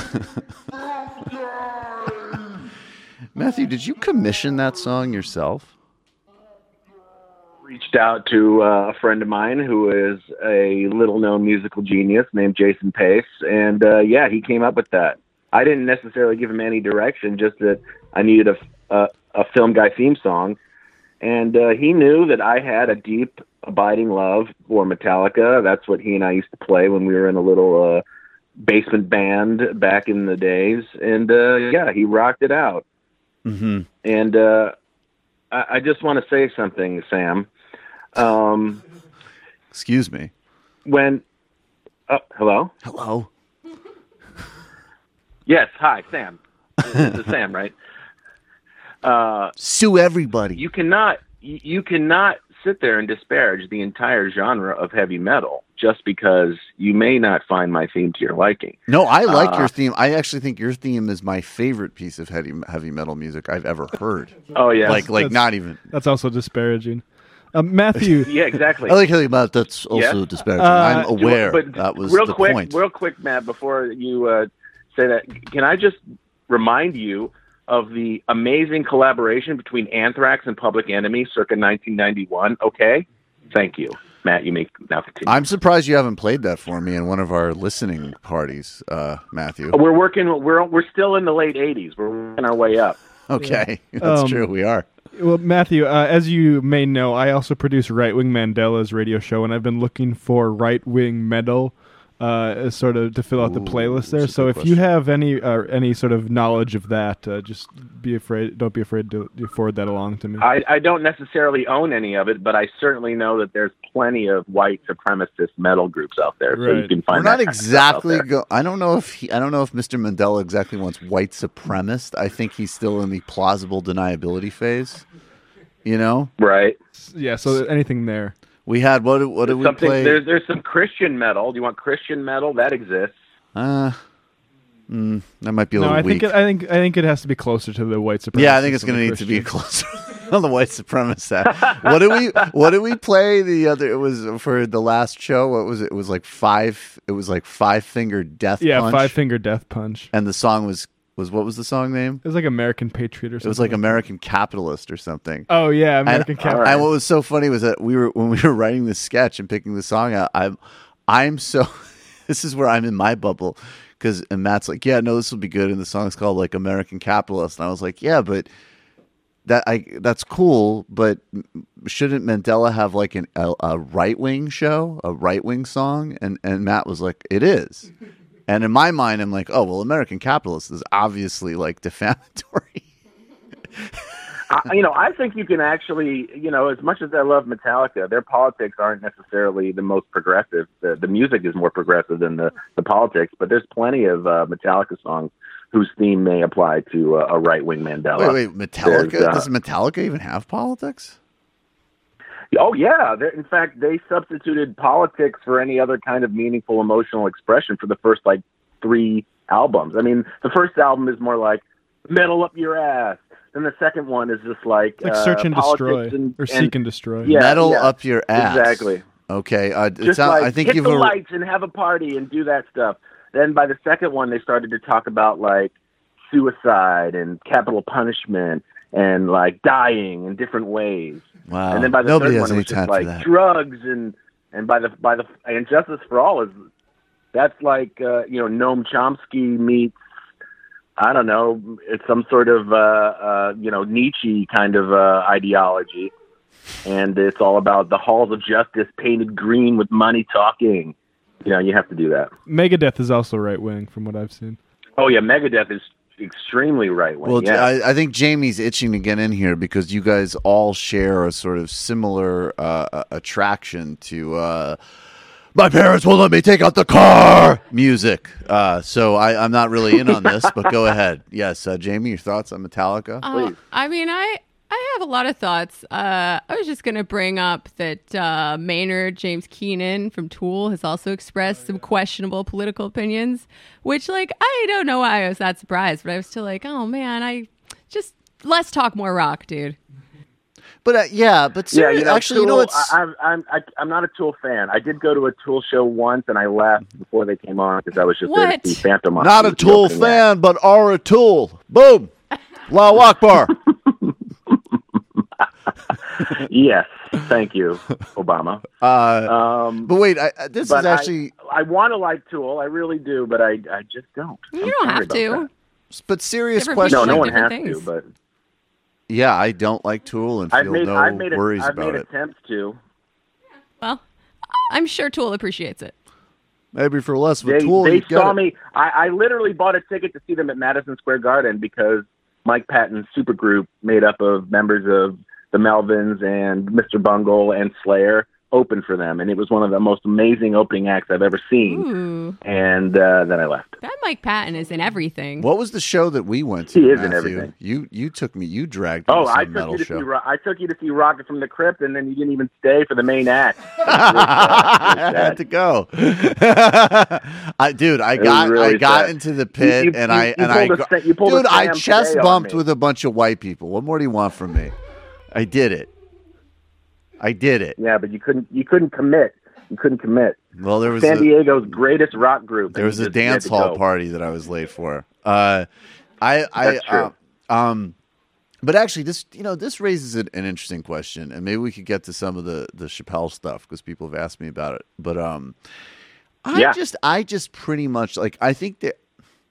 Matthew, did you commission that song yourself? Reached out to uh, a friend of mine who is a little-known musical genius named Jason Pace, and uh, yeah, he came up with that. I didn't necessarily give him any direction, just that I needed a, a, a Film Guy theme song, and uh, he knew that I had a deep, abiding love for Metallica. That's what he and I used to play when we were in a little uh, basement band back in the days, and uh, yeah, he rocked it out. Mm-hmm. And uh, I, I just want to say something, Sam. Um, Excuse me. When, oh, hello? Hello. Yes, hi, Sam. This is Sam, right? Uh, Sue everybody. You cannot, you, you cannot sit there and disparage the entire genre of heavy metal just because you may not find my theme to your liking. No, I like uh, your theme. I actually think your theme is my favorite piece of heavy heavy metal music I've ever heard. Oh yeah, like like That's- not even. That's also disparaging. Uh, Matthew. Yeah, exactly. I like heavy metal. That's also Yeah. disparaging. Uh, I'm aware But that was real the quick, point. real quick, Matt. Before you uh, say that, can I just remind you of the amazing collaboration between Anthrax and Public Enemy circa nineteen ninety-one? Okay, thank you, Matt. You may now continue. I'm surprised you haven't played that for me in one of our listening parties, uh, Matthew. We're working. We're we're still in the late eighties. We're working our way up. Okay, that's Um, true. We are. Well, Matthew, uh, as you may know, I also produce Right Wing Mandela's radio show, and I've been looking for right wing metal, uh, sort of to fill out the playlist there. So, if you have any uh, any sort of knowledge of that, uh, just be afraid. Don't be afraid to, to forward that along to me. I, I don't necessarily own any of it, but I certainly know that there's plenty of white supremacist metal groups out there, so you can find We're that not kind of stuff out exactly. there. Go, I don't know if he, I don't know if Mister Mandela exactly wants white supremacist. I think he's still in the plausible deniability phase. You know, right? Yeah. So anything there. We had what? What did we Something play? there's there's some Christian metal. Do you want Christian metal? That exists. Uh, mm, that might be a No, little I weak. think it, I think I think it has to be closer to the white supremacist. Yeah, I think it's than going to the need to be Christian. closer on the white supremacist. What did we What did we play the other? It was for the last show. What was it? It was like five. It was like Five Finger Death. Yeah, Punch. Five Finger Death Punch. And the song was was what was the song name? It was like American Patriot or something. It was like American Capitalist or something. Oh yeah, American and, Capitalist. And what was so funny was that we were when we were writing the sketch and picking the song out. I'm I'm so. This is where I'm in my bubble because and Matt's like, yeah, no, this will be good, and the song's called like American Capitalist, and I was like, yeah, but that I that's cool, but shouldn't Mandela have like an, a, a right wing show, a right wing song? And and Matt was like, it is. And in my mind, I'm like, oh, well, American Capitalist is obviously like defamatory. I, you know, I think you can actually, you know, as much as I love Metallica, their politics aren't necessarily the most progressive. The, the music is more progressive than the, the politics, but there's plenty of uh, Metallica songs whose theme may apply to uh, a right-wing Mandela. Wait, wait, Metallica? There's, uh, Does Metallica even have politics? Oh, yeah. They're, in fact, they substituted politics for any other kind of meaningful emotional expression for the first, like, three albums. I mean, the first album is more like, metal up your ass. Then the second one is just like, Like uh, Search and Destroy, politics and, or and- Seek and Destroy. Yeah, Metal yeah. up your ass. Exactly. Okay. Uh, it Just sound- like I think hit you've the a- lights and have a party and do that stuff. Then by the second one, they started to talk about like suicide and capital punishment and like dying in different ways. Wow. And then by the Nobody third has one, it any was time just for like that. drugs and and by the by the and Justice for All is that's like uh, you know Noam Chomsky meets I don't know it's some sort of uh, uh, you know Nietzsche kind of uh, ideology, and it's all about the halls of justice painted green with money talking. You know, you have to do that. Megadeth is also right wing, from what I've seen. Oh yeah, Megadeth is extremely right wing. Well, yeah. I, I think Jamie's itching to get in here because you guys all share a sort of similar uh, attraction to uh, my parents won't let me take out the car music. Uh, so I, I'm not really in on this, but go ahead. Yes, uh, Jamie, your thoughts on Metallica? Uh, I mean, I I have a lot of thoughts. Uh, I was just going to bring up that uh, Maynard James Keenan from Tool has also expressed some questionable political opinions, which, like, I don't know why I was that surprised, but I was still like, oh, man, I just, let's talk more rock, dude. But uh, yeah, but Yeah, seri- you know, actually, Tool, you know what's I, I'm I'm I, I'm not a Tool fan. I did go to a Tool show once, and I left before they came on because I was just there What? to see Phantom. Opera, not a the Tool opening fan, act. but are a Tool. Boom, Allahu Akbar. Yes, thank you, Obama. Uh, Um, but wait, I, I- this but is actually. I, I want to like Tool, I really do, but I I just don't. You I'm don't sorry have about to. that. But serious Different question. No, people no like one has different to, things. but Yeah, I don't like Tool and I've feel made no I've made worries a, I've about made it. attempts to. Well, I'm sure Tool appreciates it. Maybe for less of a They Tool, they you get saw it. me. I, I literally bought a ticket to see them at Madison Square Garden because Mike Patton's supergroup, made up of members of the Melvins and Mister Bungle and Slayer, opened for them, and it was one of the most amazing opening acts I've ever seen. Ooh, And uh, then I left. that Mike Patton is in everything. What was the show that we went to? He is in Matthew? everything. You you took me. You dragged me Oh, to I some took metal you to show. see Ro- I took you to see Rocket from the Crypt, and then you didn't even stay for the main act. I had to go. I, dude, I It was got really I got sad. into the pit You- you- and I you and I pulled a go- Sa- you pulled a dude, I Sam chest today on bumped me. with a bunch of white people. What more do you want from me? I did it. I did it. Yeah, but you couldn't. You couldn't commit. You couldn't commit. Well, there was San a, Diego's greatest rock group. there and was you a just- you had dance to hall go. party that I was late for. Uh, I I That's true. uh, um, but actually, this you know this raises an, an interesting question, and maybe we could get to some of the the Chappelle stuff because people have asked me about it. But um, I Yeah. just I just pretty much like I think that.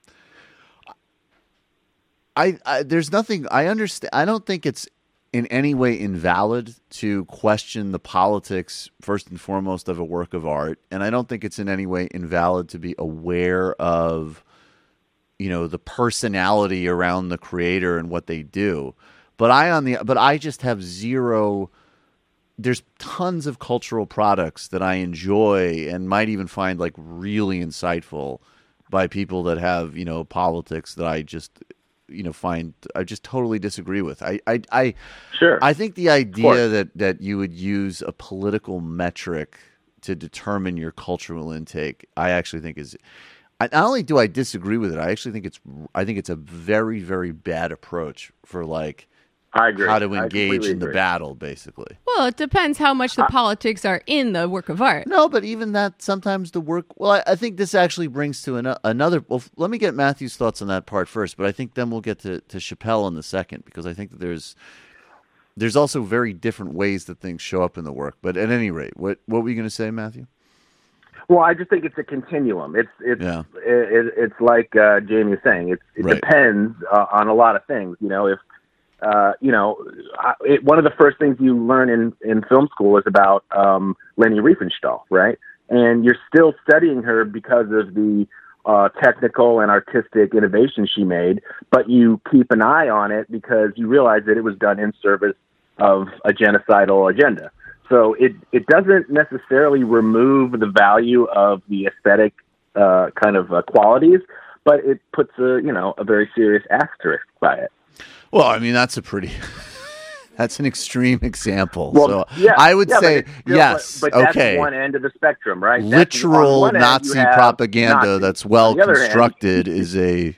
I, I there's nothing I understand. I don't think it's in any way invalid to question the politics first and foremost of a work of art, and I don't think it's in any way invalid to be aware of, you know, the personality around the creator and what they do. But I on the but I just have zero. There's tons of cultural products that I enjoy and might even find like really insightful by people that have, you know, politics that I just, you know, find I just totally disagree with. I, I, I Sure. I think the course. idea that, that you would use a political metric to determine your cultural intake, I actually think is, I, not only do I disagree with it, I actually think it's, I think it's a very, very bad approach for like I agree. how to I engage completely in the agree. battle, basically. Well, it depends how much the politics are in the work of art. No, but even that, sometimes the work. Well, I, I think this actually brings to an, another. Well, f- let me get Matthew's thoughts on that part first, but I think then we'll get to, to Chappelle in the second because I think that there's there's also very different ways that things show up in the work. But at any rate, what what were you going to say, Matthew? Well, I just think it's a continuum. It's it's Yeah. it, it, it's like uh, Jamie was saying. It's, it Right. depends uh, on a lot of things. You know, if uh, you know, I, it, one of the first things you learn in in film school is about um, Leni Riefenstahl, right? And you're still studying her because of the uh, technical and artistic innovation she made, but you keep an eye on it because you realize that it was done in service of a genocidal agenda. So it, it doesn't necessarily remove the value of the aesthetic uh, kind of uh, qualities, but it puts a you know a very serious asterisk by it. Well, I mean that's a pretty. That's an extreme example. Well, so yeah, I would yeah, but say it's still- yes. But, but that's okay. one end of the spectrum, right? That's- on Literal one end, you Nazi have propaganda Nazis. that's well On the other hand- constructed is a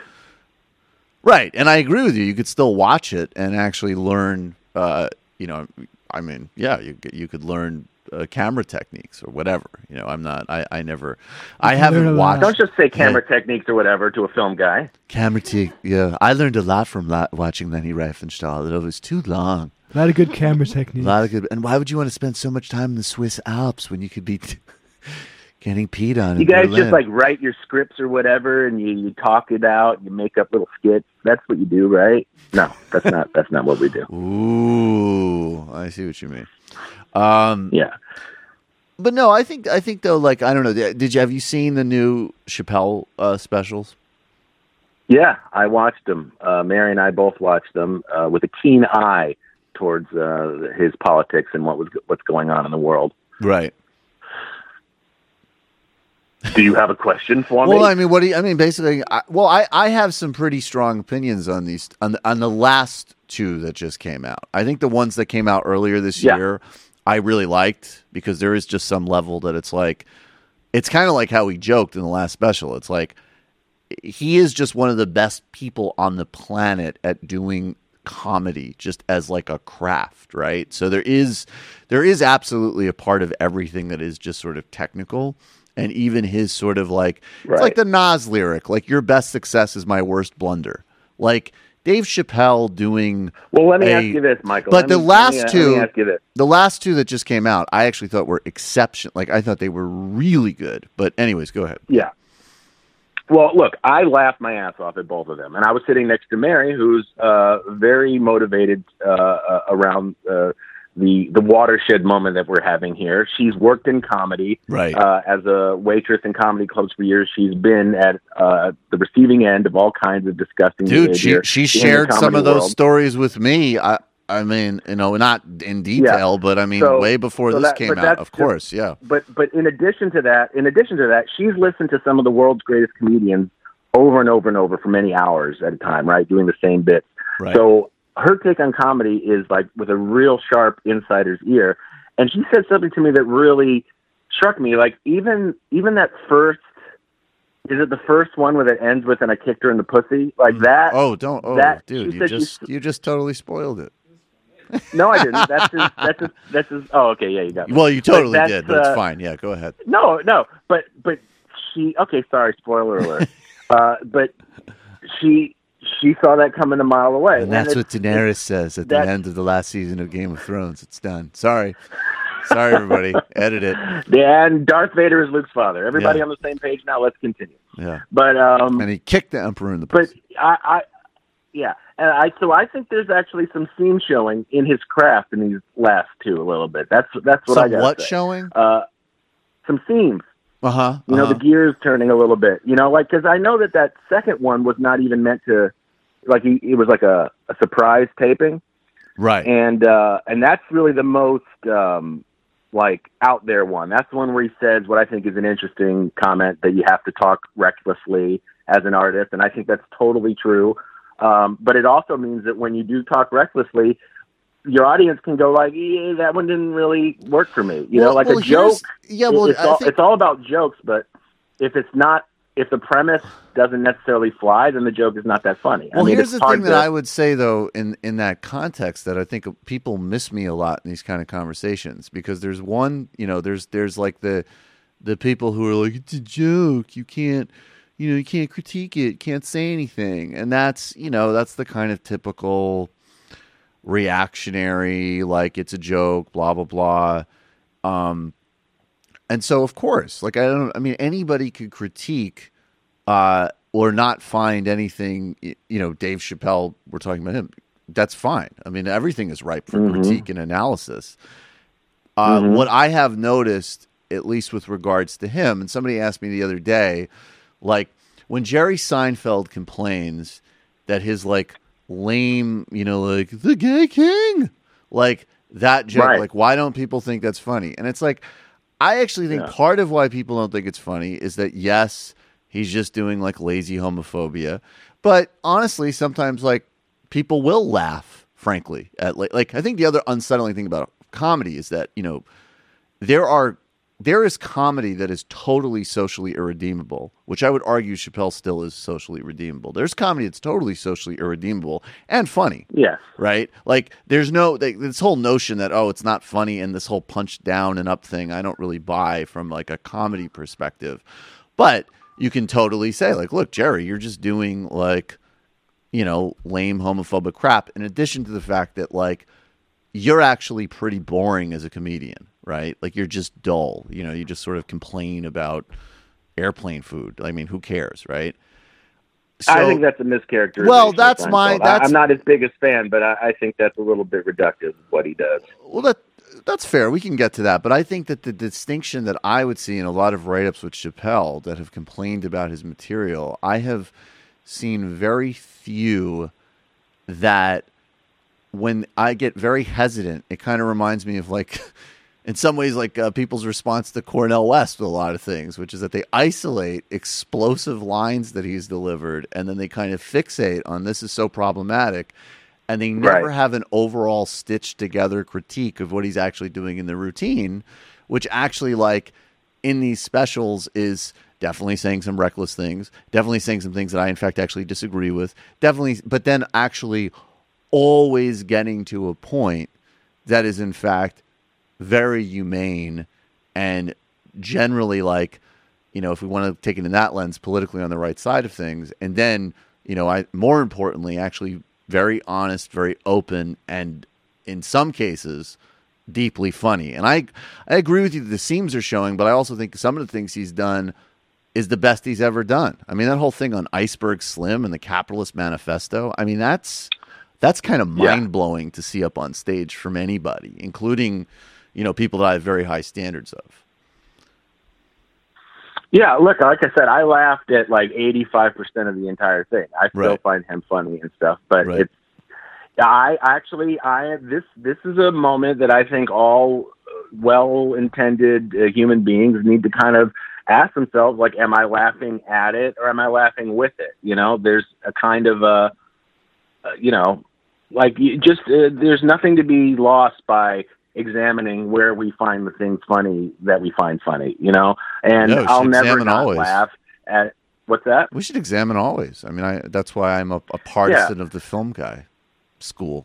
right, and I agree with you. You could still watch it and actually learn. Uh, you know, I mean, yeah, you you could learn uh, camera techniques or whatever. You know, I'm not. I, I never. I haven't watched. Don't just say camera techniques or whatever to a film guy. Camera te- Yeah, I learned a lot from la- watching Leni Riefenstahl. It was too long. A lot of good camera A techniques. lot of good. And why would you want to spend so much time in the Swiss Alps when you could be getting peed on? You in guys Berlin? just like write your scripts or whatever, and you, you talk it out. You make up little skits. That's what you do, right? No, that's not. That's not what we do. Ooh, I see what you mean. Um, yeah, but no, I think I think though, like I don't know. Did you have you seen the new Chappelle uh, specials? yeah. I watched them. Uh, Mary and I both watched them uh, with a keen eye towards uh, his politics and what was what's going on in the world. Right. Do you have a question for me? Well, I mean, what do you? I mean, basically, I, well, I, I have some pretty strong opinions on these on the, on the last two that just came out. I think the ones that came out earlier this Yeah. year, I really liked because there is just some level that it's like, it's kind of like how we joked in the last special. It's like he is just one of the best people on the planet at doing comedy just as like a craft, right? So there is there is absolutely a part of everything that is just sort of technical. And even his sort of like, Right. it's like the Nas lyric, like your best success is my worst blunder. Like Dave Chappelle doing. Well, let me a- ask you this, Michael. But Let the me- last let me- two, let me ask you this. the last two that just came out, I actually thought were exception. Like I thought they were really good. But anyways, go ahead. Yeah. Well, look, I laughed my ass off at both of them, and I was sitting next to Mary, who's uh, very motivated uh, uh, around uh, the the watershed moment that we're having here. She's worked in comedy, Right. uh, as a waitress in comedy clubs for years. She's been at uh, the receiving end of all kinds of disgusting Dude, she behavior she in the shared some comedy of those world. stories with me. I I mean, you know, not in detail, but I mean, So- way before so this that- came but out. that's Of just- course, yeah. But but in addition to that, in addition to that, she's listened to some of the world's greatest comedians over and over and over for many hours at a time, right, doing the same bits. Right. So her take on comedy is like with a real sharp insider's ear. And she said something to me that really struck me. Like even even that first, is it the first one where it ends with "and I kicked her in the pussy"? Like that. Oh, don't, oh, that, dude, she you said she just you just totally spoiled it. No, I didn't. That's his, that's his, that's his, oh, okay, yeah, you got me. Well, you But totally that's, did, but it's uh, fine. Yeah, go ahead. No, no, but but she, okay, sorry, spoiler alert. uh, but she she saw that coming a mile away, And that's it's- what Daenerys says at the that- end of the last season of Game of Thrones. It's done. Sorry, sorry, everybody. Edit it. And Darth Vader is Luke's father. Everybody Yeah. on the same page now. Let's continue. Yeah. But um, And he kicked the Emperor in the but pussy. I, I yeah, and I so I think there's actually some seam showing in his craft in these last two a little bit. That's that's what I Some got. what showing? Uh, some seams. Uh huh. You know, the gears turning a little bit. You know, like because I know that that second one was not even meant to, like he, it was like a, a surprise taping, right? And uh, and that's really the most um, like out there one. That's the one where he says what I think is an interesting comment, that you have to talk recklessly as an artist, and I think that's totally true. Um, but it also means that when you do talk recklessly, your audience can go like, yeah, that one didn't really work for me. You Well- know, like well, a joke. here's- yeah, well, it's, I all, think- it's all about jokes, but if it's not, if the premise doesn't necessarily fly, then the joke is not that funny. Well, I mean, here's it's the hard thing to, that I would say, though, in, in that context, that I think people miss me a lot in these kind of conversations, because there's one, you know, there's there's like the the people who are like, it's a joke, you can't, you know, you can't critique it, can't say anything, and that's, you know, that's the kind of typical reactionary, like it's a joke, blah blah blah. Um, and so, of course, like I don't, I mean, anybody could critique. Uh, or not find anything, y- you know, Dave Chappelle, we're talking about him. That's fine. I mean, everything is ripe for Mhm. critique and analysis. Uh, Mhm. What I have noticed, at least with regards to him, and somebody asked me the other day, like when Jerry Seinfeld complains that his like lame, you know, like the gay king, like that joke, Right. like why don't people think that's funny? And it's like, I actually think Yeah. part of why people don't think it's funny is that, yes, he's just doing like lazy homophobia. But honestly, sometimes like people will laugh, frankly, at like, like I think the other unsettling thing about comedy is that, you know, there are there is comedy that is totally socially irredeemable, which I would argue Chappelle still is socially redeemable. There's comedy that's totally socially irredeemable and funny. Yes. Right? Like there's no like, this whole notion that, oh, it's not funny, and this whole punch down and up thing I don't really buy from like a comedy perspective. But you can totally say, like, look, Jerry, you're just doing like, you know, lame homophobic crap, in addition to the fact that like you're actually pretty boring as a comedian, right? Like you're just dull. You know, you just sort of complain about airplane food. I mean, who cares, right? I So- think that's a mischaracterization. Well, of that's my- Seinfeld. I- that's- I'm not his biggest fan, but I, I think that's a little bit reductive of what he does. Well, that that's fair. We can get to that, but I think that the distinction that I would see in a lot of write-ups with Chappelle that have complained about his material, I have seen very few that when I get very hesitant, it kind of reminds me of like, in some ways, like uh, people's response to Cornel West with a lot of things, which is that they isolate explosive lines that he's delivered, and then they kind of fixate on this is so problematic, and they never Right. have an overall stitched together critique of what he's actually doing in the routine, which actually, like, in these specials is definitely saying some reckless things, definitely saying some things that I, in fact, actually disagree with, definitely, but then actually always getting to a point that is in fact very humane and generally, like, you know, if we want to take it in that lens, politically on the right side of things. And then, you know, I more importantly, actually very honest, very open, and in some cases deeply funny. And I I agree with you that the seams are showing, but I also think some of the things he's done is the best he's ever done. I mean, that whole thing on Iceberg Slim and the Capitalist Manifesto, I mean, that's that's kind of mind-blowing to see up on stage from anybody, including, you know, people that I have very high standards of. Yeah, look, like I said, I laughed at like eighty-five percent of the entire thing. I still Right. find him funny and stuff, but Right. it's I actually I this this is a moment that I think all well-intended uh, human beings need to kind of ask themselves, like, am I laughing at it or am I laughing with it? You know, there's a kind of a, uh, you know, like you just uh, there's nothing to be lost by examining where we find the things funny that we find funny, you know, and No, we I'll should never examine not always. laugh at what's that? We should examine always. I mean, I that's why I'm a, a partisan of the film guy school.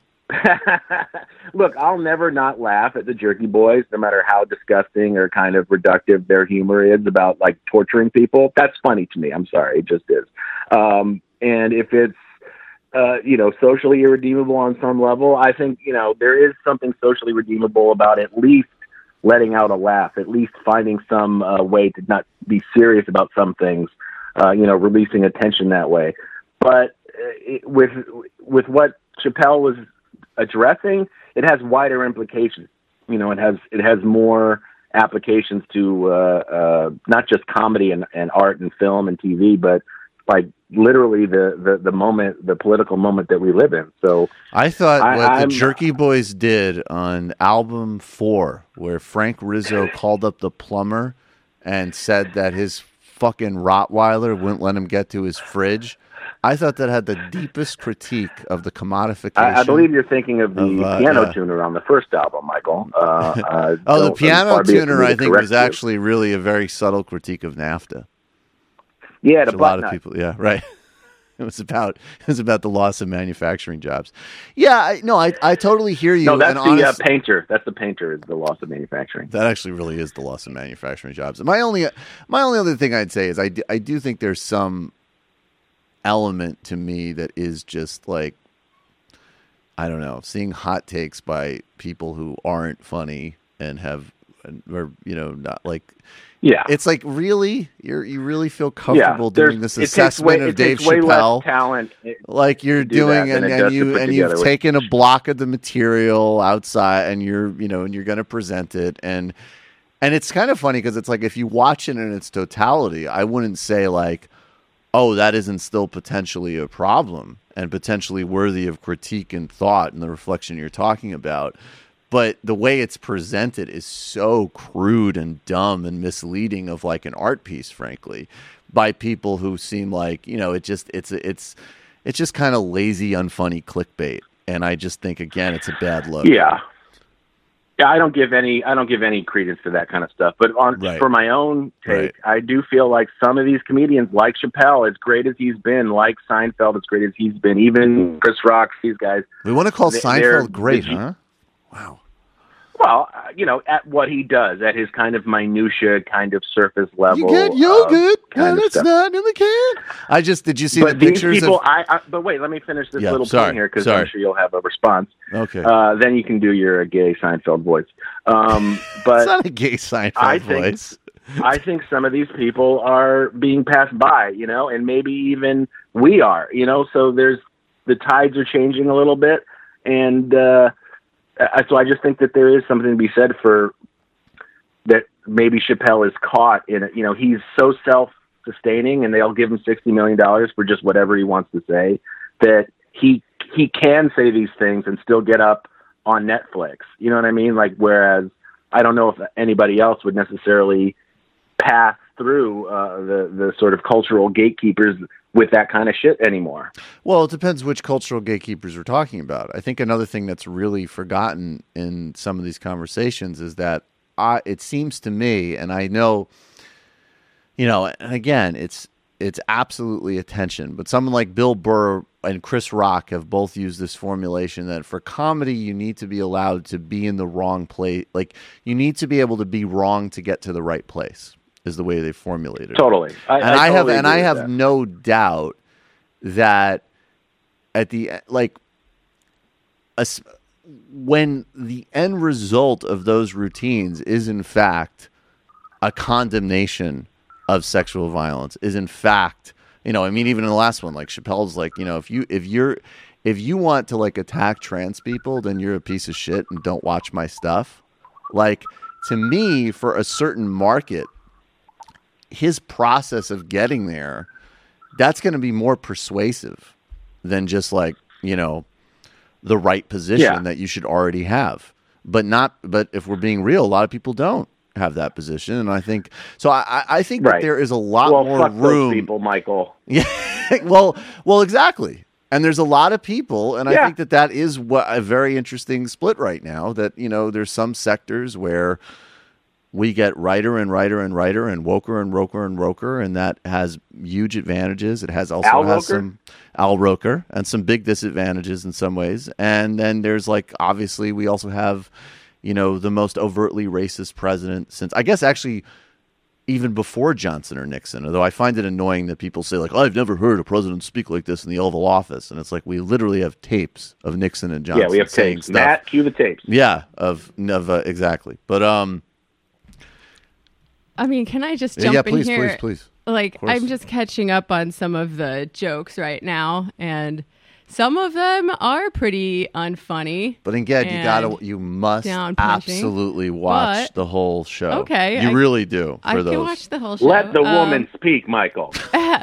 Look, I'll never not laugh at the Jerky Boys, no matter how disgusting or kind of reductive their humor is about like torturing people. That's funny to me. I'm sorry, it just is. Um, and if it's uh, you know, socially irredeemable on some level, I think, you know, there is something socially redeemable about at least letting out a laugh, at least finding some uh, way to not be serious about some things, uh, you know, releasing attention that way. But uh, it, with with what Chappelle was addressing, it has wider implications. You know, it has it has more applications to uh, uh, not just comedy and, and art and film and T V, but like literally the, the, the moment, the political moment that we live in. So I thought I, what I'm- the Jerky Boys did on album four, where Frank Rizzo called up the plumber and said that his fucking Rottweiler wouldn't let him get to his fridge. I thought that had the deepest critique of the commodification. I, I believe you're thinking of the of, uh, piano yeah. tuner on the first album, Michael. Uh, uh, Oh, the don't- piano far be it for tuner, me to I think, correct was you. actually really a very subtle critique of NAFTA. Yeah, the Which a lot butt of nut. people, yeah, right. It was about it was about the loss of manufacturing jobs. Yeah, I, no, I I totally hear you. No, that's and the honest- uh, painter. That's the painter. Is the loss of manufacturing. That actually really is the loss of manufacturing jobs. My only my only other thing I'd say is I do, I do think there's some element to me that is just like, I don't know, seeing hot takes by people who aren't funny and have or you know not like yeah it's like, really, you're you really feel comfortable there's- doing this it takes assessment way- of it Dave takes way less Chappelle talent it- like you're to do that doing than and, it and does to you put and together you've with- taken a block of the material outside and you're you know and you're going to present it and and it's kind of funny because it's like if you watch it in its totality, I wouldn't say like, oh, that isn't still potentially a problem and potentially worthy of critique and thought and the reflection you're talking about. But the way it's presented is so crude and dumb and misleading of like an art piece, frankly, by people who seem like, you know, it just it's it's it's just kind of lazy, unfunny clickbait. And I just think, again, it's a bad look. Yeah. Yeah, I don't give any I don't give any credence to that kind of stuff. But on Right. for my own take, Right. I do feel like some of these comedians, like Chappelle, as great as he's been, like Seinfeld, as great as he's been, even Chris Rock, these guys. We want to call they- they're- Seinfeld great, they- huh? Well, uh, you know, at what he does, at his kind of minutia, kind of surface level. You get uh, yogurt, kind and of it's stuff. not in the can. I just did you see but the these pictures people, of? I, I, but wait, let me finish this Yeah, little sorry, point here because sorry. I'm sure you'll have a response. Okay. Uh, then you can do your gay Seinfeld voice. Um, but It's not a gay Seinfeld I think, voice. I think some of these people are being passed by, you know, and maybe even we are, you know. So there's the tides are changing a little bit, and uh, I- so I just think that there is something to be said for that. Maybe Chappelle is caught in it. You know, he's so self-sustaining, and they'll give him sixty million dollars for just whatever he wants to say. That he he can say these things and still get up on Netflix. You know what I mean? Like, whereas I don't know if anybody else would necessarily pass through uh, the the sort of cultural gatekeepers with that kind of shit anymore. Well, it depends which cultural gatekeepers we're talking about. I think another thing that's really forgotten in some of these conversations is that I, it seems to me, and I know, you know, and again, it's it's absolutely attention. But someone like Bill Burr and Chris Rock have both used this formulation that for comedy, you need to be allowed to be in the wrong place. Like, you need to be able to be wrong to get to the right place, is the way they formulated it. Totally. I, and I, I, totally have and agree I with have that. no doubt that at the like a s when the end result of those routines is in fact a condemnation of sexual violence, is in fact, you know, I mean, even in the last one, like Chappelle's like, you know, if you if you're if you want to like attack trans people, then you're a piece of shit and don't watch my stuff. Like, to me, for a certain market, his process of getting there, that's going to be more persuasive than just like, you know, the right position Yeah. that you should already have. But not, but if we're being real, a lot of people don't have that position. And I think, so I, I- I think that Right. there is a lot well, more fuck room. those people, Michael. Yeah. well, well, exactly. And there's a lot of people, and I Yeah. think that that is what a very interesting split right now. That, you know, there's some sectors where we get righter and righter and righter and woker and roker and roker, and that has huge advantages. It has also Al has Roker? some Al Roker and some big disadvantages in some ways. And then there's like, obviously, we also have, you know, the most overtly racist president since, I guess, actually, even before Johnson or Nixon, although I find it annoying that people say, like, oh, I've never heard a president speak like this in the Oval Office. And it's like, we literally have tapes of Nixon and Johnson Yeah, we have saying tapes. stuff. Matt, cue the tapes. Yeah, of, of uh, exactly. But, um, I mean, can I just Yeah, jump yeah, in please, here? please, please. Like, Of course. I'm just catching up on some of the jokes right now, and some of them are pretty unfunny. but again, you and gotta, you must down-punching. absolutely watch But- the whole show. Okay, You I- really do. For I those. can watch the whole show. Let the Um, woman speak, Michael.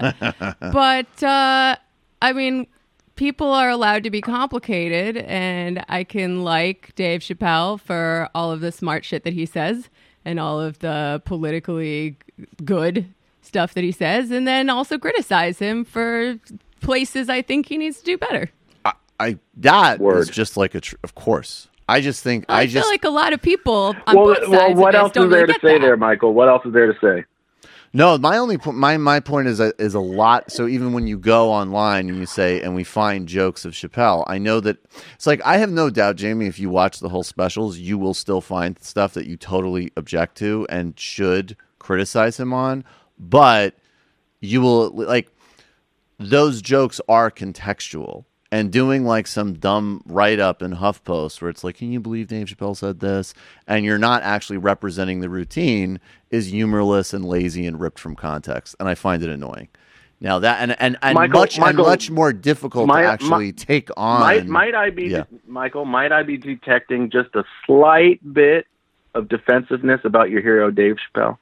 but uh, I mean, people are allowed to be complicated, and I can like Dave Chappelle for all of the smart shit that he says and all of the politically good stuff that he says, and then also criticize him for places I think he needs to do better. I that is Word. just like a, tr- of course. I just think I, I, feel just like a lot of people on Well, both sides well, what of else this don't is there really to get say that. there, Michael? What else is there to say? No, my only po- my my point is a, is a lot. So even when you go online and you say, and we find jokes of Chappelle, I know that it's like, I have no doubt, Jamie, if you watch the whole specials, you will still find stuff that you totally object to and should criticize him on. But you will, like, those jokes are contextual. And doing like some dumb write-up in HuffPost where it's like, can you believe Dave Chappelle said this? And you're not actually representing the routine is humorless and lazy and ripped from context. And I find it annoying. Now that, and, and, and, Michael- much, and Michael, much more difficult might- to actually mi- take on. Might, might I be, Yeah. Michael, might I be detecting just a slight bit of defensiveness about your hero, Dave Chappelle?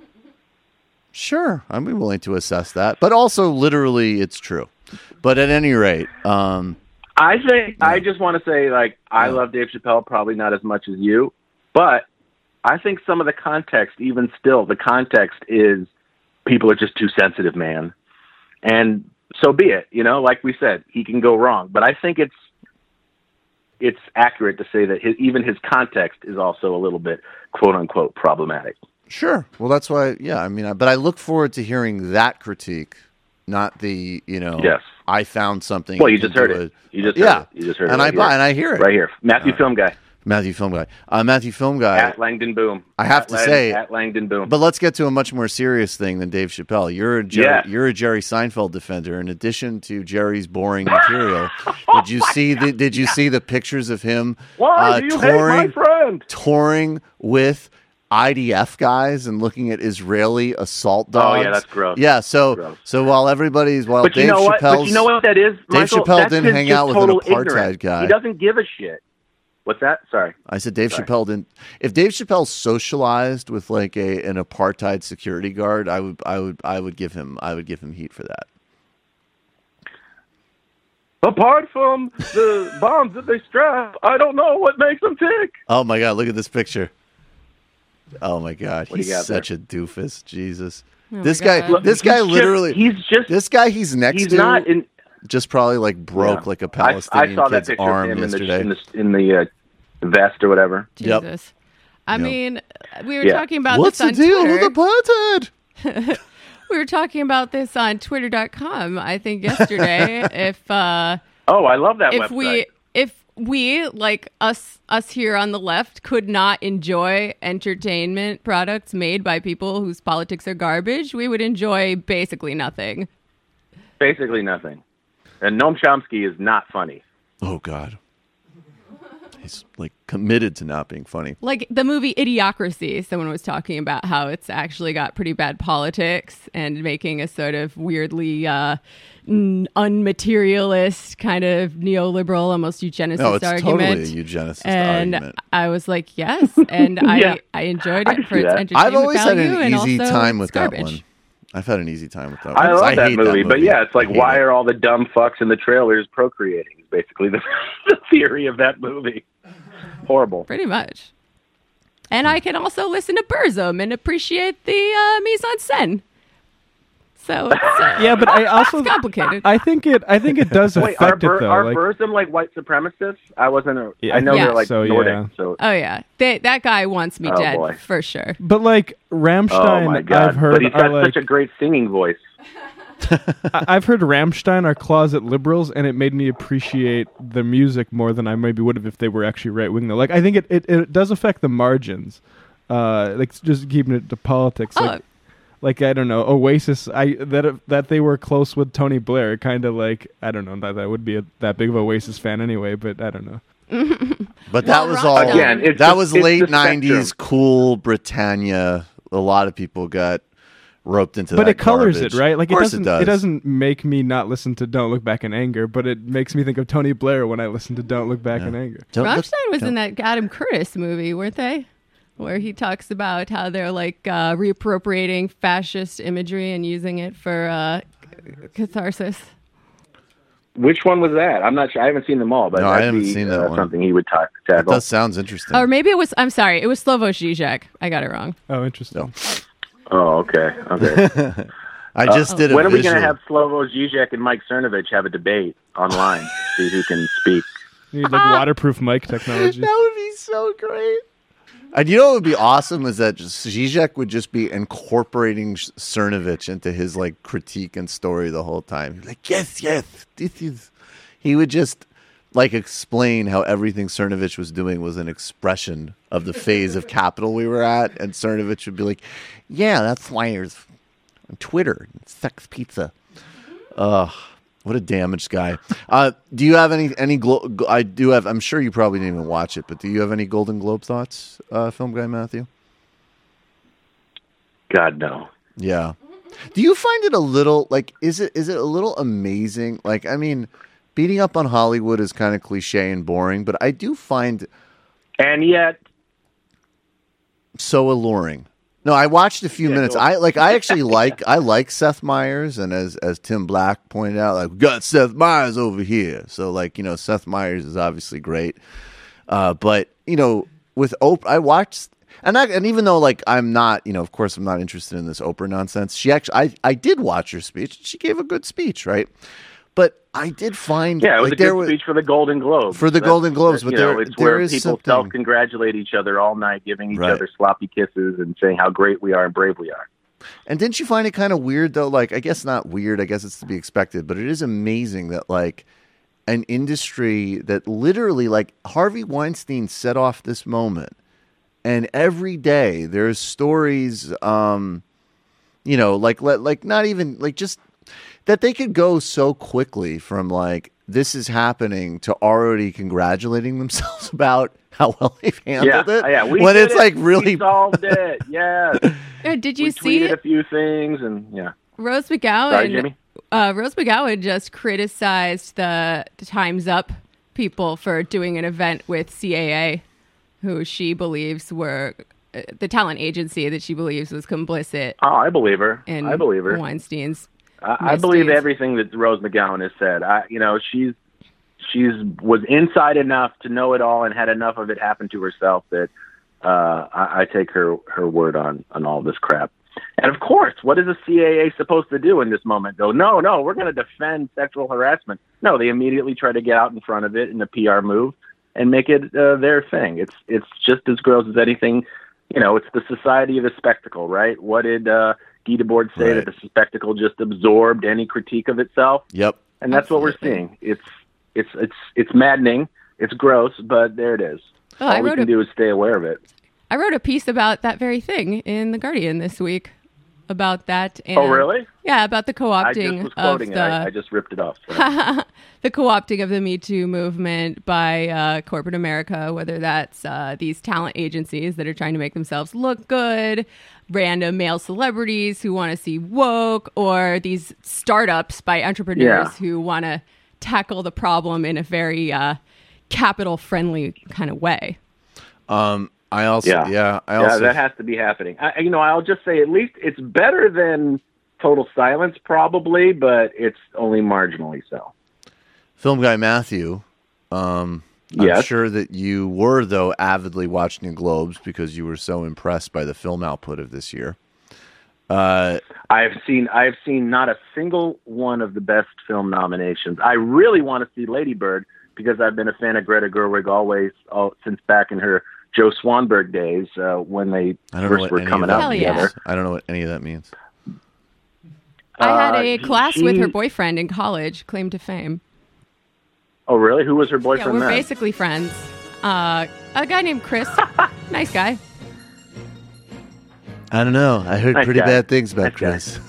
Sure, I'd be willing to assess that. But also, literally, it's true. But at any rate, um, I think I just want to say, like, I love Dave Chappelle, probably not as much as you, but I think some of the context, even still, the context is people are just too sensitive, man. And so be it, you know, like we said, he can go wrong. But I think it's it's accurate to say that his, even his context is also a little bit, quote unquote, problematic. Sure. Well, that's why, yeah, I mean, I- but I look forward to hearing that critique, not the, you know, Yes. I found something. Well, you and just can heard do it. You just heard yeah. it. You just heard it and right I buy, here. and I hear it. Right here. Matthew Uh, Film Guy. Matthew Film Guy. Uh, Matthew Film Guy. At Langdon Boom. I have At to Lang- say, At Langdon Boom. but let's get to a much more serious thing than Dave Chappelle. You're a Jerry, Yeah. you're a Jerry Seinfeld defender. In addition to Jerry's boring material, did you see the Did you see the pictures of him Why uh, do you touring, hate my friend? touring with I D F guys and looking at Israeli assault Oh, dogs? yeah, that's gross. Yeah, so Gross. so while everybody's while But Dave you know what? Chappelle's But you know what that is? Dave Michael? Chappelle That's didn't his hang just out with an total apartheid ignorance. guy. He doesn't give a shit. What's that? Sorry. I said Dave Sorry. Chappelle didn't. If Dave Chappelle socialized with like a an apartheid security guard, I would I would I would give him I would give him heat for that. Apart from the bombs that they strap, I don't know what makes them tick. Oh my God! Look at this picture. Oh my God! What do you He's got such a doofus. Jesus. Oh this my guy. God. Look, This he's guy just- literally. he's just- This guy. He's next He's to. not in. Just probably like broke Yeah. like a I, Palestinian I saw that kid's picture arm of him in the yesterday. in the, in the uh, vest or whatever. Yep. Jesus. I Yep. mean, we were Yeah. talking about What's this the on deal Twitter. with apartheid? We were talking about this on twitter dot com, I think, yesterday. if uh, Oh, I love that if website. we if we like us us here on the left could not enjoy entertainment products made by people whose politics are garbage, we would enjoy basically nothing. Basically nothing. And Noam Chomsky is not funny. Oh, God. He's, like, committed to not being funny. Like the movie Idiocracy, someone was talking about how it's actually got pretty bad politics and making a sort of weirdly uh, n- unmaterialist kind of neoliberal, almost eugenicist No, it's argument. totally a eugenicist and argument. I was like, yes, and Yeah. I, I enjoyed I it can for see its that. entertainment I've always had value an and easy also time with it's that garbage. one. I've had an easy time with that one. I 'cause love that hate movie, but yeah, it's like, I hate why it. are all the dumb fucks in the trailers procreating? Is basically the, the theory of that movie. Horrible. Pretty much. And I can also listen to Burzum and appreciate the uh, mise en scène. So it's, uh, Yeah, but I also it's complicated. I think it. I think it does Wait, are, affect it Bur- though. are Like, Burzum like white supremacists? I wasn't. A, Yeah, I know yeah. they're like So, Nordic. yeah. So Oh yeah, they, that guy wants me Oh, dead boy. for sure. but like oh Rammstein, my god! I've heard but he's got are like such a great singing voice. I- I've heard Rammstein are closet liberals, and it made me appreciate the music more than I maybe would have if they were actually right wing. Though, like I think it, it, it does affect the margins. Uh, like just keeping it to politics. Like, Oh. like I don't know, Oasis. I that that they were close with Tony Blair. Kind of like I don't know that that would be a, that big of a Oasis fan anyway. But I don't know. But that Well, was Rammstein- all. Again, it's that the- was it's late the nineties, spectrum. cool Britannia. A lot of people got roped into But that it colors garbage. it, right? Like of course it doesn't. it does. doesn't make me not listen to "Don't Look Back in Anger," but it makes me think of Tony Blair when I listen to "Don't Look Back in Anger." Don't look- Rammstein was don't- in that Adam Curtis movie, weren't they? Where he talks about how they're like uh, reappropriating fascist imagery and using it for uh, catharsis. Which one was that? I'm not sure. I haven't seen them all, but No, I that'd haven't be, seen that uh, one. something he would talk That tackle. does sounds interesting. Or maybe it was, I'm sorry, it was Slavoj Žižek. I got it wrong. Oh, interesting. Oh, okay. Okay. I just Uh, did a when are we visual. going to have Slavoj Žižek and Mike Cernovich have a debate online? See who can speak. You need like waterproof mic technology. That would be so great. And you know what would be awesome is that just Zizek would just be incorporating Cernovich into his like critique and story the whole time. He'd be like, yes, yes, this is. He would just like explain how everything Cernovich was doing was an expression of the phase of capital we were at, and Cernovich would be like, yeah, that's why there's on Twitter, sex pizza. Ugh. What a damaged guy. Uh, do you have any any? Glo- I do have. I'm sure you probably didn't even watch it, but do you have any Golden Globe thoughts, uh, film guy Matthew? God, no. Yeah. Do you find it a little like? Is it is it a little amazing? Like, I mean, beating up on Hollywood is kind of cliche and boring, but I do find, and yet, so alluring. No, I watched a few Yeah, minutes. go- I like. I actually like. I like Seth Meyers, and as as Tim Black pointed out, like we got Seth Meyers over here. So like you know, Seth Meyers is obviously great. Uh, but you know, with Oprah, I watched, and I, and even though like I'm not, you know, of course I'm not interested in this Oprah nonsense. She actually, I I did watch her speech. She gave a good speech, right? But I did find, yeah, it was like, a there good was, speech for the Golden Globes. For the That's- Golden Globes, but you there- know, it's there where is people something- self-congratulate each other all night, giving each Right. other sloppy kisses and saying how great we are and brave we are. And didn't you find it kind of weird though? Like, I guess not weird. I guess it's to be expected, but it is amazing that like an industry that literally like Harvey Weinstein set off this moment, and every day there's stories, um, you know, like let like not even like just that they could go so quickly from like this is happening to already congratulating themselves about how well they've handled yeah, it. yeah, we when did it's it. like really we solved it. Yes. Uh, did you we see tweeted a few things and yeah. Rose McGowan? Sorry, Jimmy? Uh, Rose McGowan just criticized the, the Time's Up people for doing an event with C A A, who she believes were uh, the talent agency that she believes was complicit. Oh, I believe her. In I believe her. Weinstein's. I, I believe misdeeds. everything that Rose McGowan has said. I, you know, she's she's was inside enough to know it all and had enough of it happen to herself that uh, I, I take her her word on on all this crap. And of course, what is the C A A supposed to do in this moment? Go, no, no, we're going to defend sexual harassment. No, they immediately try to get out in front of it in a P R move and make it uh, their thing. It's it's just as gross as anything. You know, it's the society of the spectacle, right? What did uh, mosquito board say Right. that the spectacle just absorbed any critique of itself. Yep. And that's what we're seeing. It's it's it's it's maddening. It's gross, but there it is. Oh, All I we wrote can a- do is stay aware of it. I wrote a piece about that very thing in The Guardian this week about that. And, Oh, really? Yeah, about the I co-opting just was of quoting the it. I, I just ripped it off. So. the co-opting of the Me Too movement by uh, corporate America, whether that's uh, these talent agencies that are trying to make themselves look good, random male celebrities who want to see woke, or these startups by entrepreneurs Yeah. who want to tackle the problem in a very uh, capital-friendly kind of way. Um, I also, yeah, Yeah. I yeah, also, that has to be happening. I, you know, I'll just say at least it's better than total silence, probably, but it's only marginally so. Film Guy Matthew, um, I'm Yes. sure that you were, though, avidly watching the Globes because you were so impressed by the film output of this year. Uh, I've seen I've seen not a single one of the best film nominations. I really want to see Lady Bird because I've been a fan of Greta Gerwig always, all, since back in her Joe Swanberg days uh, when they I don't know first what were any coming of out that Hell yeah. together. means. I don't know what any of that means. I had Uh, a class with she- her boyfriend in college, claim to fame. Oh, really? Who was her Yeah, boyfriend we're then? basically friends. Uh, a guy named Chris, nice guy. I don't know. I heard Nice pretty guy. bad things about Nice guy. Chris.